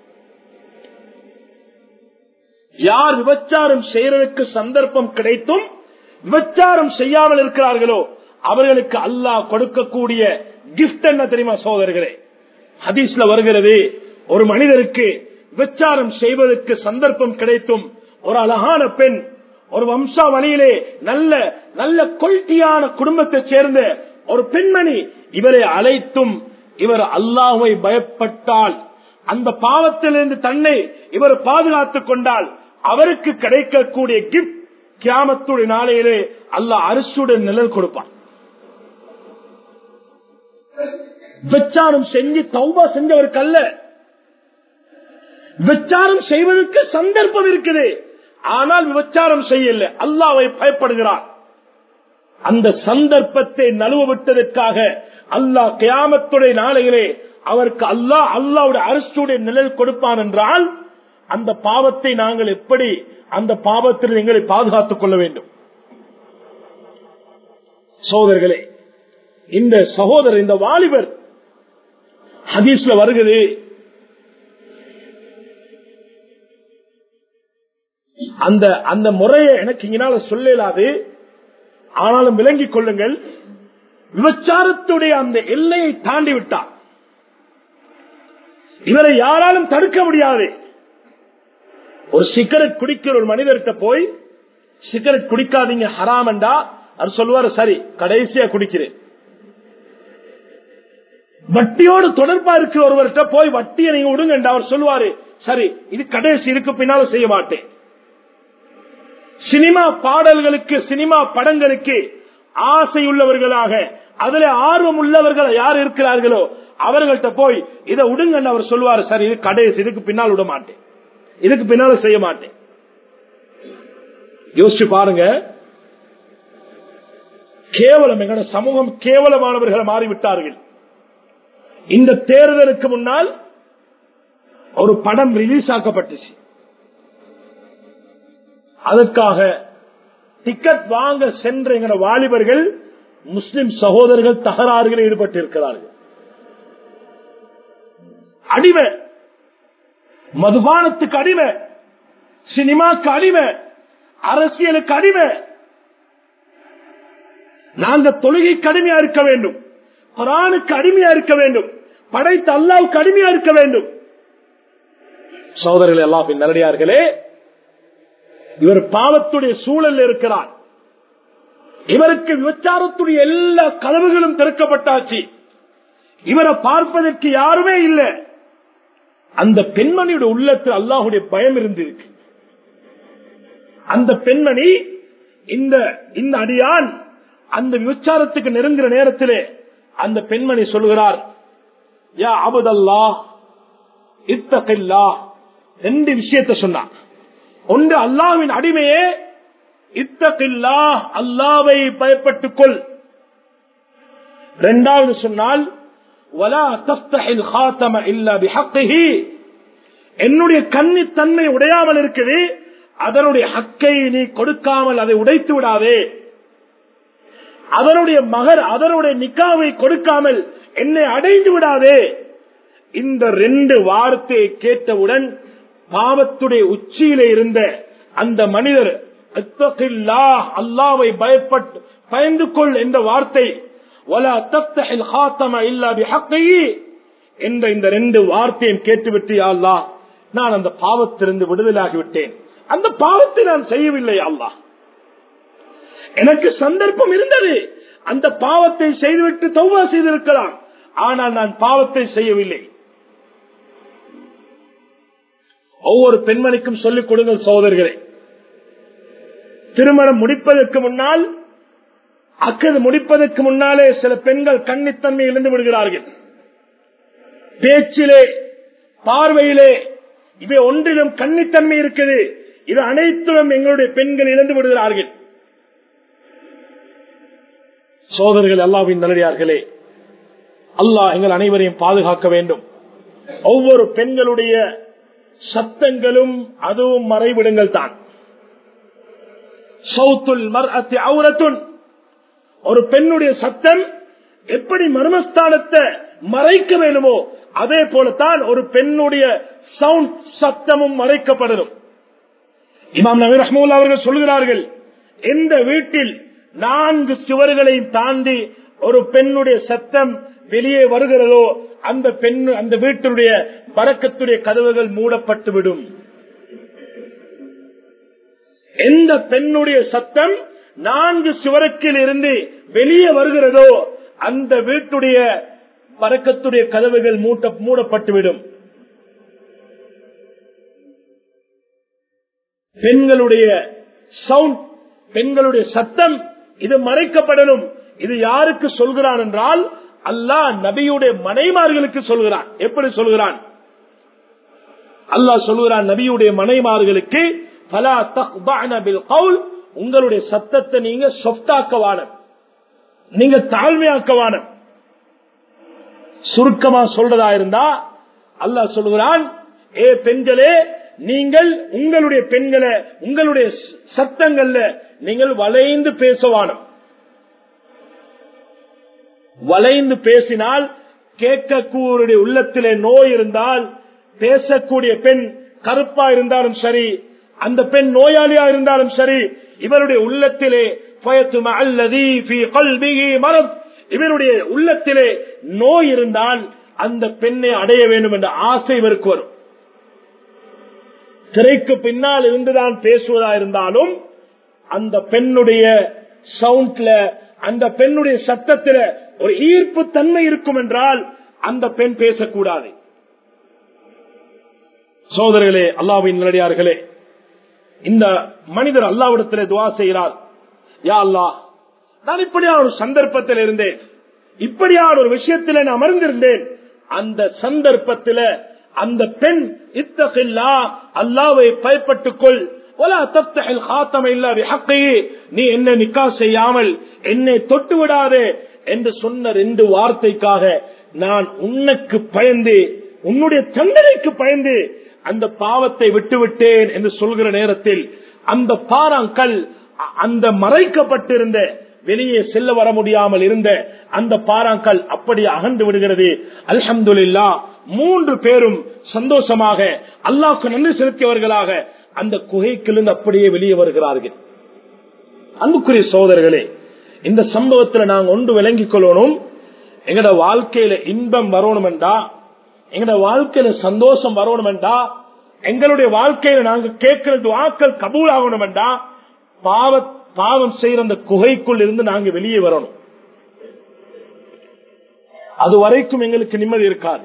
[SPEAKER 2] யார் விபச்சாரம் செய்யறதுக்கு சந்தர்ப்பம் கிடைத்தும் விபச்சாரம் செய்யாமல் இருக்கிறார்களோ அவர்களுக்கு அல்லாஹ் கொடுக்கக்கூடிய கிஃப்ட் என்ன தெரியுமா சகோதரர்களே? ஹதீஸ்ல வருகிறது, ஒரு மனிதருக்கு விபச்சாரம் செய்வதற்கு சந்தர்ப்பம் கிடைத்தும் ஒரு அழகான பெண், ஒரு வம்சாவளியிலே நல்ல நல்ல குவாலிட்டியான குடும்பத்தை சேர்ந்த ஒரு பெண்மணி இவரை அழைத்தும் இவர் அல்லாஹ்வை பயப்பட்டால், அந்த பாவத்திலிருந்து தன்னை இவர் பாதுகாத்துக் கொண்டால் அவருக்கு கிடைக்கக்கூடிய கிஃப்ட் கியாமத்துடைய நாளையிலே அல்லாஹ் அரிசுடன் நிழல் கொடுப்பான். விபச்சாரம் செஞ்சு தௌபா செஞ்சவருக்கு அல்ல, விபச்சாரம் செய்வதற்கு சந்தர்ப்பம் இருக்குது, ஆனால் விபச்சாரம் செய்யல, அல்லாஹ்வை பயப்படுகிறார். அந்த சந்தர்ப்பத்தை நழுவ விட்டதற்காக அல்லாஹ் கியாமத்துடைய நாளையிலே அவருக்கு அல்லாஹ் அல்லாஹ்வுடைய அரிசுடைய நிழல் கொடுப்பான் என்றால், அந்த பாவத்தை நாங்கள் எப்படி அந்த பாவத்தில் எங்களை பாதுகாத்துக் கொள்ள வேண்டும்? சகோதரர்களே, இந்த சகோதரர், இந்த வாலிபர் ஹதீஸ்ல வருகிறது, அந்த அந்த முறையை எனக்கு இங்கனால சொல்லலாது, ஆனாலும் விளங்கிக் கொள்ளுங்கள். விபச்சாரத்துடைய அந்த எல்லையை தாண்டி விட்டார். இவரை யாராலும் தடுக்க முடியாது. ஒரு சிகரெட் குடிக்கிற ஒரு மனிதர்கிட்ட போய் சிகரெட் குடிக்காதீங்க ஹராம் என்றா அவர் சொல்லுவாரு, சரி கடைசியா குடிக்கிறேன். வட்டியோடு தொடர்பா இருக்கிற ஒருவர்கிட்ட போய் வட்டியை நீங்க விடுங்க என்று அவர் சொல்லுவாரு, சரி இது கடைசி, இதுக்கு பின்னால செய்ய மாட்டேன். சினிமா பாடல்களுக்கு, சினிமா படங்களுக்கு ஆசை உள்ளவர்களாக, அதுல ஆர்வம் உள்ளவர்கள் யார் இருக்கிறார்களோ அவர்கள்ட்ட போய் இதை விடுங்க அவர் சொல்லுவாரு, சரி இது கடைசி, இதுக்கு பின்னால் விட மாட்டேன், இதுக்கு பின்னால செய்ய மாட்டேன். யோசிச்சு பாருங்க, கேவலம், எங்களோட சமூகம் கேவலமானவர்களை மாறிவிட்டார்கள். இந்த தேர்தலுக்கு முன்னால் ஒரு படம் ரிலீஸ் ஆக்கப்பட்டுச்சு. அதற்காக டிக்கெட் வாங்க சென்ற எங்களோட வாலிபர்கள், முஸ்லிம் சகோதரர்கள் தகராறுகளில் ஈடுபட்டிருக்கிறார்கள். அடிமை, மதுபானத்துக்கு அடிமை, சினிமாக்கு அடிமை, அரசியலுக்கு அடிமை. நாங்க தொழுகைக்கு அடிமையா இருக்க வேண்டும், குர்ஆனுக்கு அடிமையா இருக்க வேண்டும், படைத்த அல்லாஹ்வுக்கு அடிமையா இருக்க வேண்டும். சகோதரர்களே, அல்லாஹ்வின் நல்லடியார்களே, இவர் பாவத்துடைய சூழல் இருக்கிறார். இவருக்கு விபச்சாரத்துடைய எல்லா கதவுகளும் திறக்கப்பட்டாச்சு. இவரை பார்ப்பதற்கு யாருமே இல்லை. அந்த பெண்மணியுடைய உள்ளத்தில் அல்லாஹ்வுடைய பயம் இருந்திருக்கு. அந்த பெண்மணி, இந்த இந்த அடியான் அந்த விபச்சாரத்துக்கு நெருங்குற நேரத்திலே அந்த பெண்மணி சொல்கிறார், யா அபுதல்லாஹ் இத்தகில்லாஹ். ரெண்டு விஷயத்தை சொன்னார். ஒன்று, அல்லாஹ்வின் அடிமையே, இத்தகில்லாஹ், அல்லாஹ்வை பயப்பட்டுக் கொள். இரண்டாவது சொன்னால், வலா தஃப்தஹில் காதம இல்லா பிஹக்கிஹி. என்னுடைய கன்னித்தன்மை உடையாமல் இருக்குது, அதனுடைய ஹக்கை நீ கொடுக்காமல் அதை உடைத்து விடாதே. அதனுடைய மகர், அதனுடைய நிக்காவை கொடுக்காமல் என்னை அடைந்து விடாதே. இந்த ரெண்டு வார்த்தையை கேட்டவுடன் பாவத்துடைய உச்சியிலே இருந்த அந்த மனிதர், அல்லாஹ்வை பயப்பட்டு பயந்து கொள் என்ற வார்த்தை, வலா தஃப்தஹில் காதம இல்லா பிஹக்கிஹி என்ற இந்த ரெண்டு வார்த்தையும் கேட்டுவிட்டு, யா அல்லாஹ், நான் அந்த பாவத்திலிருந்து விடுதலாகிவிட்டேன், அந்த பாவத்தை நான் செய்யவில்லை அல்லாஹ். எனக்கு சந்தர்ப்பம் இருந்தது, அந்த பாவத்தை செய்துவிட்டு தௌபா செய்திருக்கலாம், ஆனால் நான் பாவத்தை செய்யவில்லை. ஒவ்வொரு பெண்மணிக்கும் சொல்லிக் கொடுங்கள் சகோதரர்களே, திருமணம் முடிப்பதற்கு முன்னால், அக்கது முடிப்பதற்கு முன்னாலே சில பெண்கள் கன்னித்தன்மை இழந்து விடுகிறார்கள். பேச்சிலே, பார்வையிலே, இவை ஒன்றிலும் கன்னித்தன்மை இருக்குது. இது அனைத்திலும் எங்களுடைய பெண்கள் இழந்து விடுகிறார்கள். சோதரர்கள், அல்லாஹ்வின் நல்லடியார்களே, அல்லாஹ் எங்கள் அனைவரையும் பாதுகாக்க வேண்டும். ஒவ்வொரு பெண்களுடைய சத்தங்களும் அதுவும் மறைவிடங்கள் தான். சௌத்துல் மர்அத்தி ஔரத்துன், ஒரு பெண்ணுடைய சத்தம் எப்படி மர்மஸ்தானத்தை மறைக்க வேண்டுமோ அதே போலத்தான் ஒரு பெண்ணுடைய சவுண்ட் சத்தமும் மறைக்கப்படணும். இமாம் நபி ரஹ்மத்துல்லாஹி அவர்கள் சொல்கிறார்கள், எந்த வீட்டில் நான்கு சுவர்களையும் தாண்டி ஒரு பெண்ணுடைய சத்தம் வெளியே வருகிறதோ அந்த பெண் அந்த வீட்டுடைய பரக்கத்துடைய கதவுகள் மூடப்பட்டுவிடும். எந்த பெண்ணுடைய சத்தம் நான்கு சுவருக்கில் இருந்து வெளியே வருகிறதோ அந்த வீட்டுடைய பரக்கத்துடைய கதவுகள் மூட்ட மூடப்பட்டுவிடும். பெண்களுடைய சவுண்ட், பெண்களுடைய சத்தம் இது மறைக்கப்படணும். இது யாருக்கு சொல்கிறான் என்றால் அல்லாஹ் நபியுடைய மனைமார்களுக்கு சொல்கிறான். எப்படி சொல்கிறான்? அல்லாஹ் சொல்கிறான் நபியுடைய மனைமார்களுக்கு, ஃபலா தக்பஅன பில் கௌல், உங்களுடைய சத்தத்தை நீங்க சொஃப்டாக்கவான, நீங்க தாழ்மையாக்கவான. சுருக்கமா சொல்றதா இருந்தா அல்லாஹ் சொல்கிறான், ஏ பெண்களே, நீங்கள் உங்களுடைய பெண்களை உங்களுடைய சத்தங்கள்ல நீங்கள் வளைந்து பேசவான. வளைந்து பேசினால் கேட்கக்கூடிய உள்ளத்திலே நோய் இருந்தால், பேசக்கூடிய பெண் கருப்பா இருந்தாலும் சரி, அந்த பெண் நோயாளியா இருந்தாலும் சரி, இவருடைய உள்ளத்திலே இவருடைய உள்ளத்திலே நோய் இருந்தால் அந்த பெண்ணை அடைய வேண்டும் என்ற ஆசை இவருக்கு வரும். திரைக்கு பின்னால் இருந்துதான் பேசுவதா இருந்தாலும் அந்த பெண்ணுடைய சவுண்ட்ல, அந்த பெண்ணுடைய சத்தத்தில ஒரு ஈர்ப்பு தன்மை இருக்கும் என்றால் அந்த பெண் பேசக்கூடாது. சோதரர்களே, அல்லாஹ்வின் நல்லடியார்களே, இந்த மனிதர் அல்லாஹ்விடத்திலே துஆ செய்கிறார், யா அல்லாஹ், நான் இப்படியான ஒரு சந்தர்ப்பத்தில் இருந்தேன், இப்படியான ஒரு விஷயத்தில் நான் அமர்ந்திருந்தேன். அந்த சந்தர்ப்பத்தில் அந்த பெண் இத்தகில்லா, அல்லாஹ்வை பயப்பட்டுக்கொள், வலா தஃப்தஹில் காத்தம இல்லா பிஹக்கிஹி, நீ என்னை நிக்கா செய்யாமல் என்னை தொட்டு விடாதே என்று சொன்ன ரெண்டு வார்த்தைக்காக நான் உனக்கு பயந்து, உன்னுடைய தண்டனைக்கு பயந்து அந்த பாவத்தை விட்டுவிட்டேன் என்று சொல்கிற நேரத்தில் அந்த பாறாங்கல், அந்த மறைக்கப்பட்டிருந்த வெளியே செல்ல வர முடியாமல் இருந்த அந்த பாறாங்கல் அப்படி அகன்று விடுகிறது. அல்ஹம்துலில்லாஹ், மூன்று பேரும் சந்தோஷமாக அல்லாஹ்வுக்கு நன்றி செலுத்தியவர்களாக அந்த குகைக்கிலிருந்து அப்படியே வெளியே வருகிறார்கள். அன்புக்குரிய சகோதரர்களே, இந்த சம்பவத்தில் நாங்கள் ஒன்று விளங்கிக் கொள்ளணும். எங்கட வாழ்க்கையில இன்பம் வரணும் என்றா, எங்கட வாழ்க்கையில சந்தோஷம் வரணும் என்றா, எங்களுடைய வாழ்க்கையில நாங்க கேட்கிற துஆக்கள் கபூல் ஆகணும் என்றா, பாவ பாவம் செய்யற அந்த குகைக்குள் இருந்து நாங்க வெளியே வரணும். அது வரைக்கும் எங்களுக்கு நிம்மதி இருக்காது.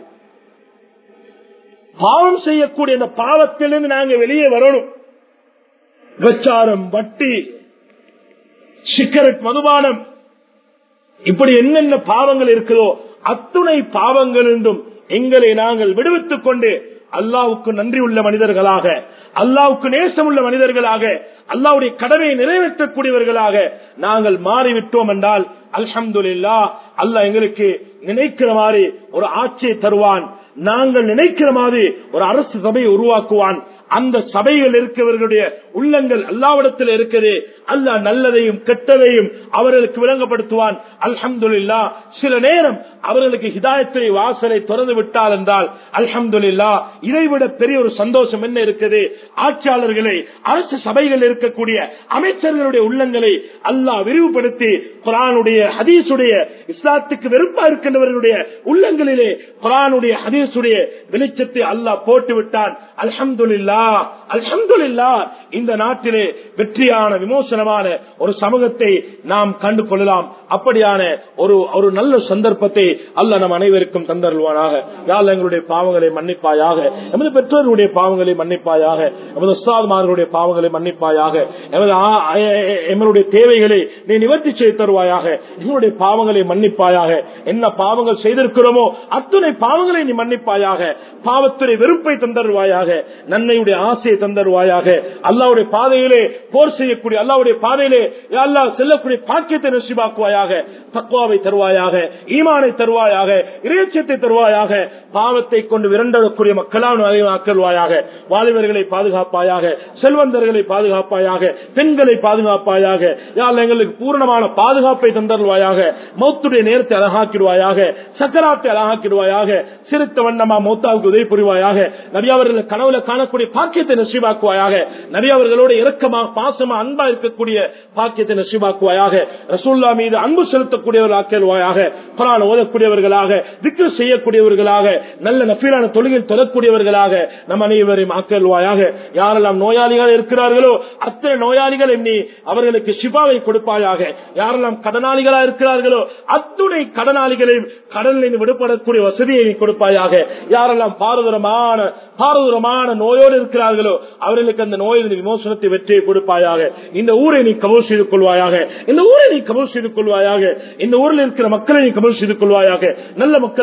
[SPEAKER 2] பாவம் செய்யக்கூடிய அந்த பாவத்திலிருந்து நாங்க வெளியே வரணும். விபச்சாரம், வட்டி, சிகரெட், மதுபானம், இப்படி என்னென்ன பாவங்கள் இருக்கிறதோ அத்துணை பாவங்களிலிருந்தும் எங்களை நாங்கள் விடுவித்துக் கொண்டு அல்லாஹ்வுக்கு நன்றி உள்ள மனிதர்களாக, அல்லாஹ்வுக்கு நேசம் உள்ள மனிதர்களாக, அல்லாஹ்வுடைய கடமையை நிறைவேற்றக்கூடியவர்களாக நாங்கள் மாறிவிட்டோம் என்றால் அல்ஹம்துலில்லாஹ், அல்லாஹ் எங்களுக்கு நினைக்கிற மாதிரி ஒரு ஆட்சியை தருவான். நாங்கள் நினைக்கிற மாதிரி ஒரு அரசு சபையை உருவாக்குவான். அந்த சபையில் இருக்கிறவர்களுடைய உள்ளங்கள் அல்லாஹ்விடத்தில் இருக்குது. அல்லாஹ் நல்லதையும் கெட்டதையும் அவர்களுக்கு விளங்கப்படுத்துவான். அல்ஹம்துலில்லாஹ், சில நேரம் அவர்களுக்கு ஹிதாயத்தை வாசலை திறந்து விட்டால் என்றால் அல்ஹம்துலில்லாஹ், இதைவிட பெரிய ஒரு சந்தோஷம் என்ன இருக்குது? ஆட்சியாளர்களை, அரசு சபைகள் இருக்கக்கூடிய அமைச்சர்களுடைய உள்ளங்களை அல்லாஹ் விரிவுபடுத்தி குர்ஆனுடைய ஹதீஸுடைய இஸ்லாத்துக்கு வெறுப்பா இருக்கின்றவர்களுடைய உள்ளங்களிலே குர்ஆனுடைய ஹதீஸுடைய வெளிச்சத்தை அல்லாஹ் போட்டு விட்டான். அல்ஹம்துலில்லாஹ், அல்ஹம்துலில்லாஹ், இந்த நாட்டிலே வெற்றியான விமோசனமான ஒரு சமூகத்தை நாம் கண்டு கொள்ளலாம். அப்படியான ஒரு ஒரு நல்ல சந்தர்ப்பத்தை அல்லாஹ் நம் அனைவருக்கும் தந்தருள்வானாக. யா அல்லாஹ், எங்களுடைய பாவங்களை மன்னிப்பாயாக, எமது பெற்றோர்களுடைய பாவங்களை மன்னிப்பாயாக, எமது உஸ்தாத்மார்களுடைய பாவங்களை மன்னிப்பாயாக, எமது எங்களுடைய தேவைகளை நீ நிவர்த்தி செய்து தருவாயாக, எங்களுடைய பாவங்களை மன்னிப்பாயாக. என்ன பாவங்கள் செய்திருக்கிறோமோ அத்துணை பாவங்களை நீ மன்னிப்பாயாக, பாவத்துடைய வெறுப்பை தந்தருவாயாக, நன்மையுடைய வெற்றியுடைய ஆசையை தந்தருவாயாக. அல்லாஹ்வுடைய பாதையிலே போர் செய்யக்கூடிய, அல்லாஹ்வுடைய பாதையிலே யா அல்லாஹ் செல்லக்கூடிய பாக்கியத்தை நசீபாக்குவாயாக. தக்வாவை தருவாயாக, ஈமானை தருவாயாக, இறைச்சத்தை தருவாயாக. பாவத்தை கொண்டு விரண்டக்கூடிய மக்களால் ஆக்கல்வாயாக. வாலிபர்களை பாதுகாப்பாயாக, செல்வந்தர்களை பாதுகாப்பாயாக, பெண்களை பாதுகாப்பாயாக. யா அல்லாஹ் எங்களுக்கு பூர்ணமான பாதுகாப்பை தந்தருவாயாக. மௌத்துடைய நேரத்தை அழகாக்கிடுவாயாக, சக்கராத்தை அழகாக்கிடுவாயாக. சிறுத்த வண்ணமா மௌத்தாவுக்கு உதவி புரிவாயாக. நபி அவர்கள் கனவுல காணக்கூடிய பாக்கியத்தை நசீபாக்குவாயாக. நபி அவர்களோட இரக்கமா பாசமா அன்பா இருக்கக்கூடிய பாக்கியத்தை நசீபாக்குவாயாக. ரசூலுல்லாஹ் மீது அன்பு செலுத்தக்கூடியவர்கள் ஆக்கிடுவாயாக. குர்ஆன் ஓதக்கூடியவர்களாக, திக்ர் செய்யக்கூடியவர்களாக, நல்ல நஃபிலான தொழுகையில் தொழக்கூடியவர்களாக நம் அனைவரையும் ஆக்கிடுவாயாக. யாரெல்லாம் நோயாளிகள் இருக்கிறார்களோ அத்தனை நோயாளிகள் எண்ணி அவர்களுக்கு ஷிஃபாவை கொடுப்பாயாக. யாரெல்லாம் கடனாளிகளா இருக்கிறார்களோ அத்துணை கடனாளிகளையும் கடனில் விடுபடக்கூடிய வசதியை கொடுப்பாயாக. யாரெல்லாம் பாரதூரமான பாரதூரமான நோயோடு இருக்கிறார்களோ அவர்களுக்கு அந்த நோயின் விமோசனத்தை வெற்றியை கொடுப்பாயாக. இந்த ஊரை நீ கபூல் செய்து கொள்வாயாக. இந்த ஊரை நீ கபூல் செய்து கொள்வாயாக. இந்த ஊரில் இருக்கிற மக்களை நீ கபூல் செய்து கொள்வாயாக. நல்ல மக்கள்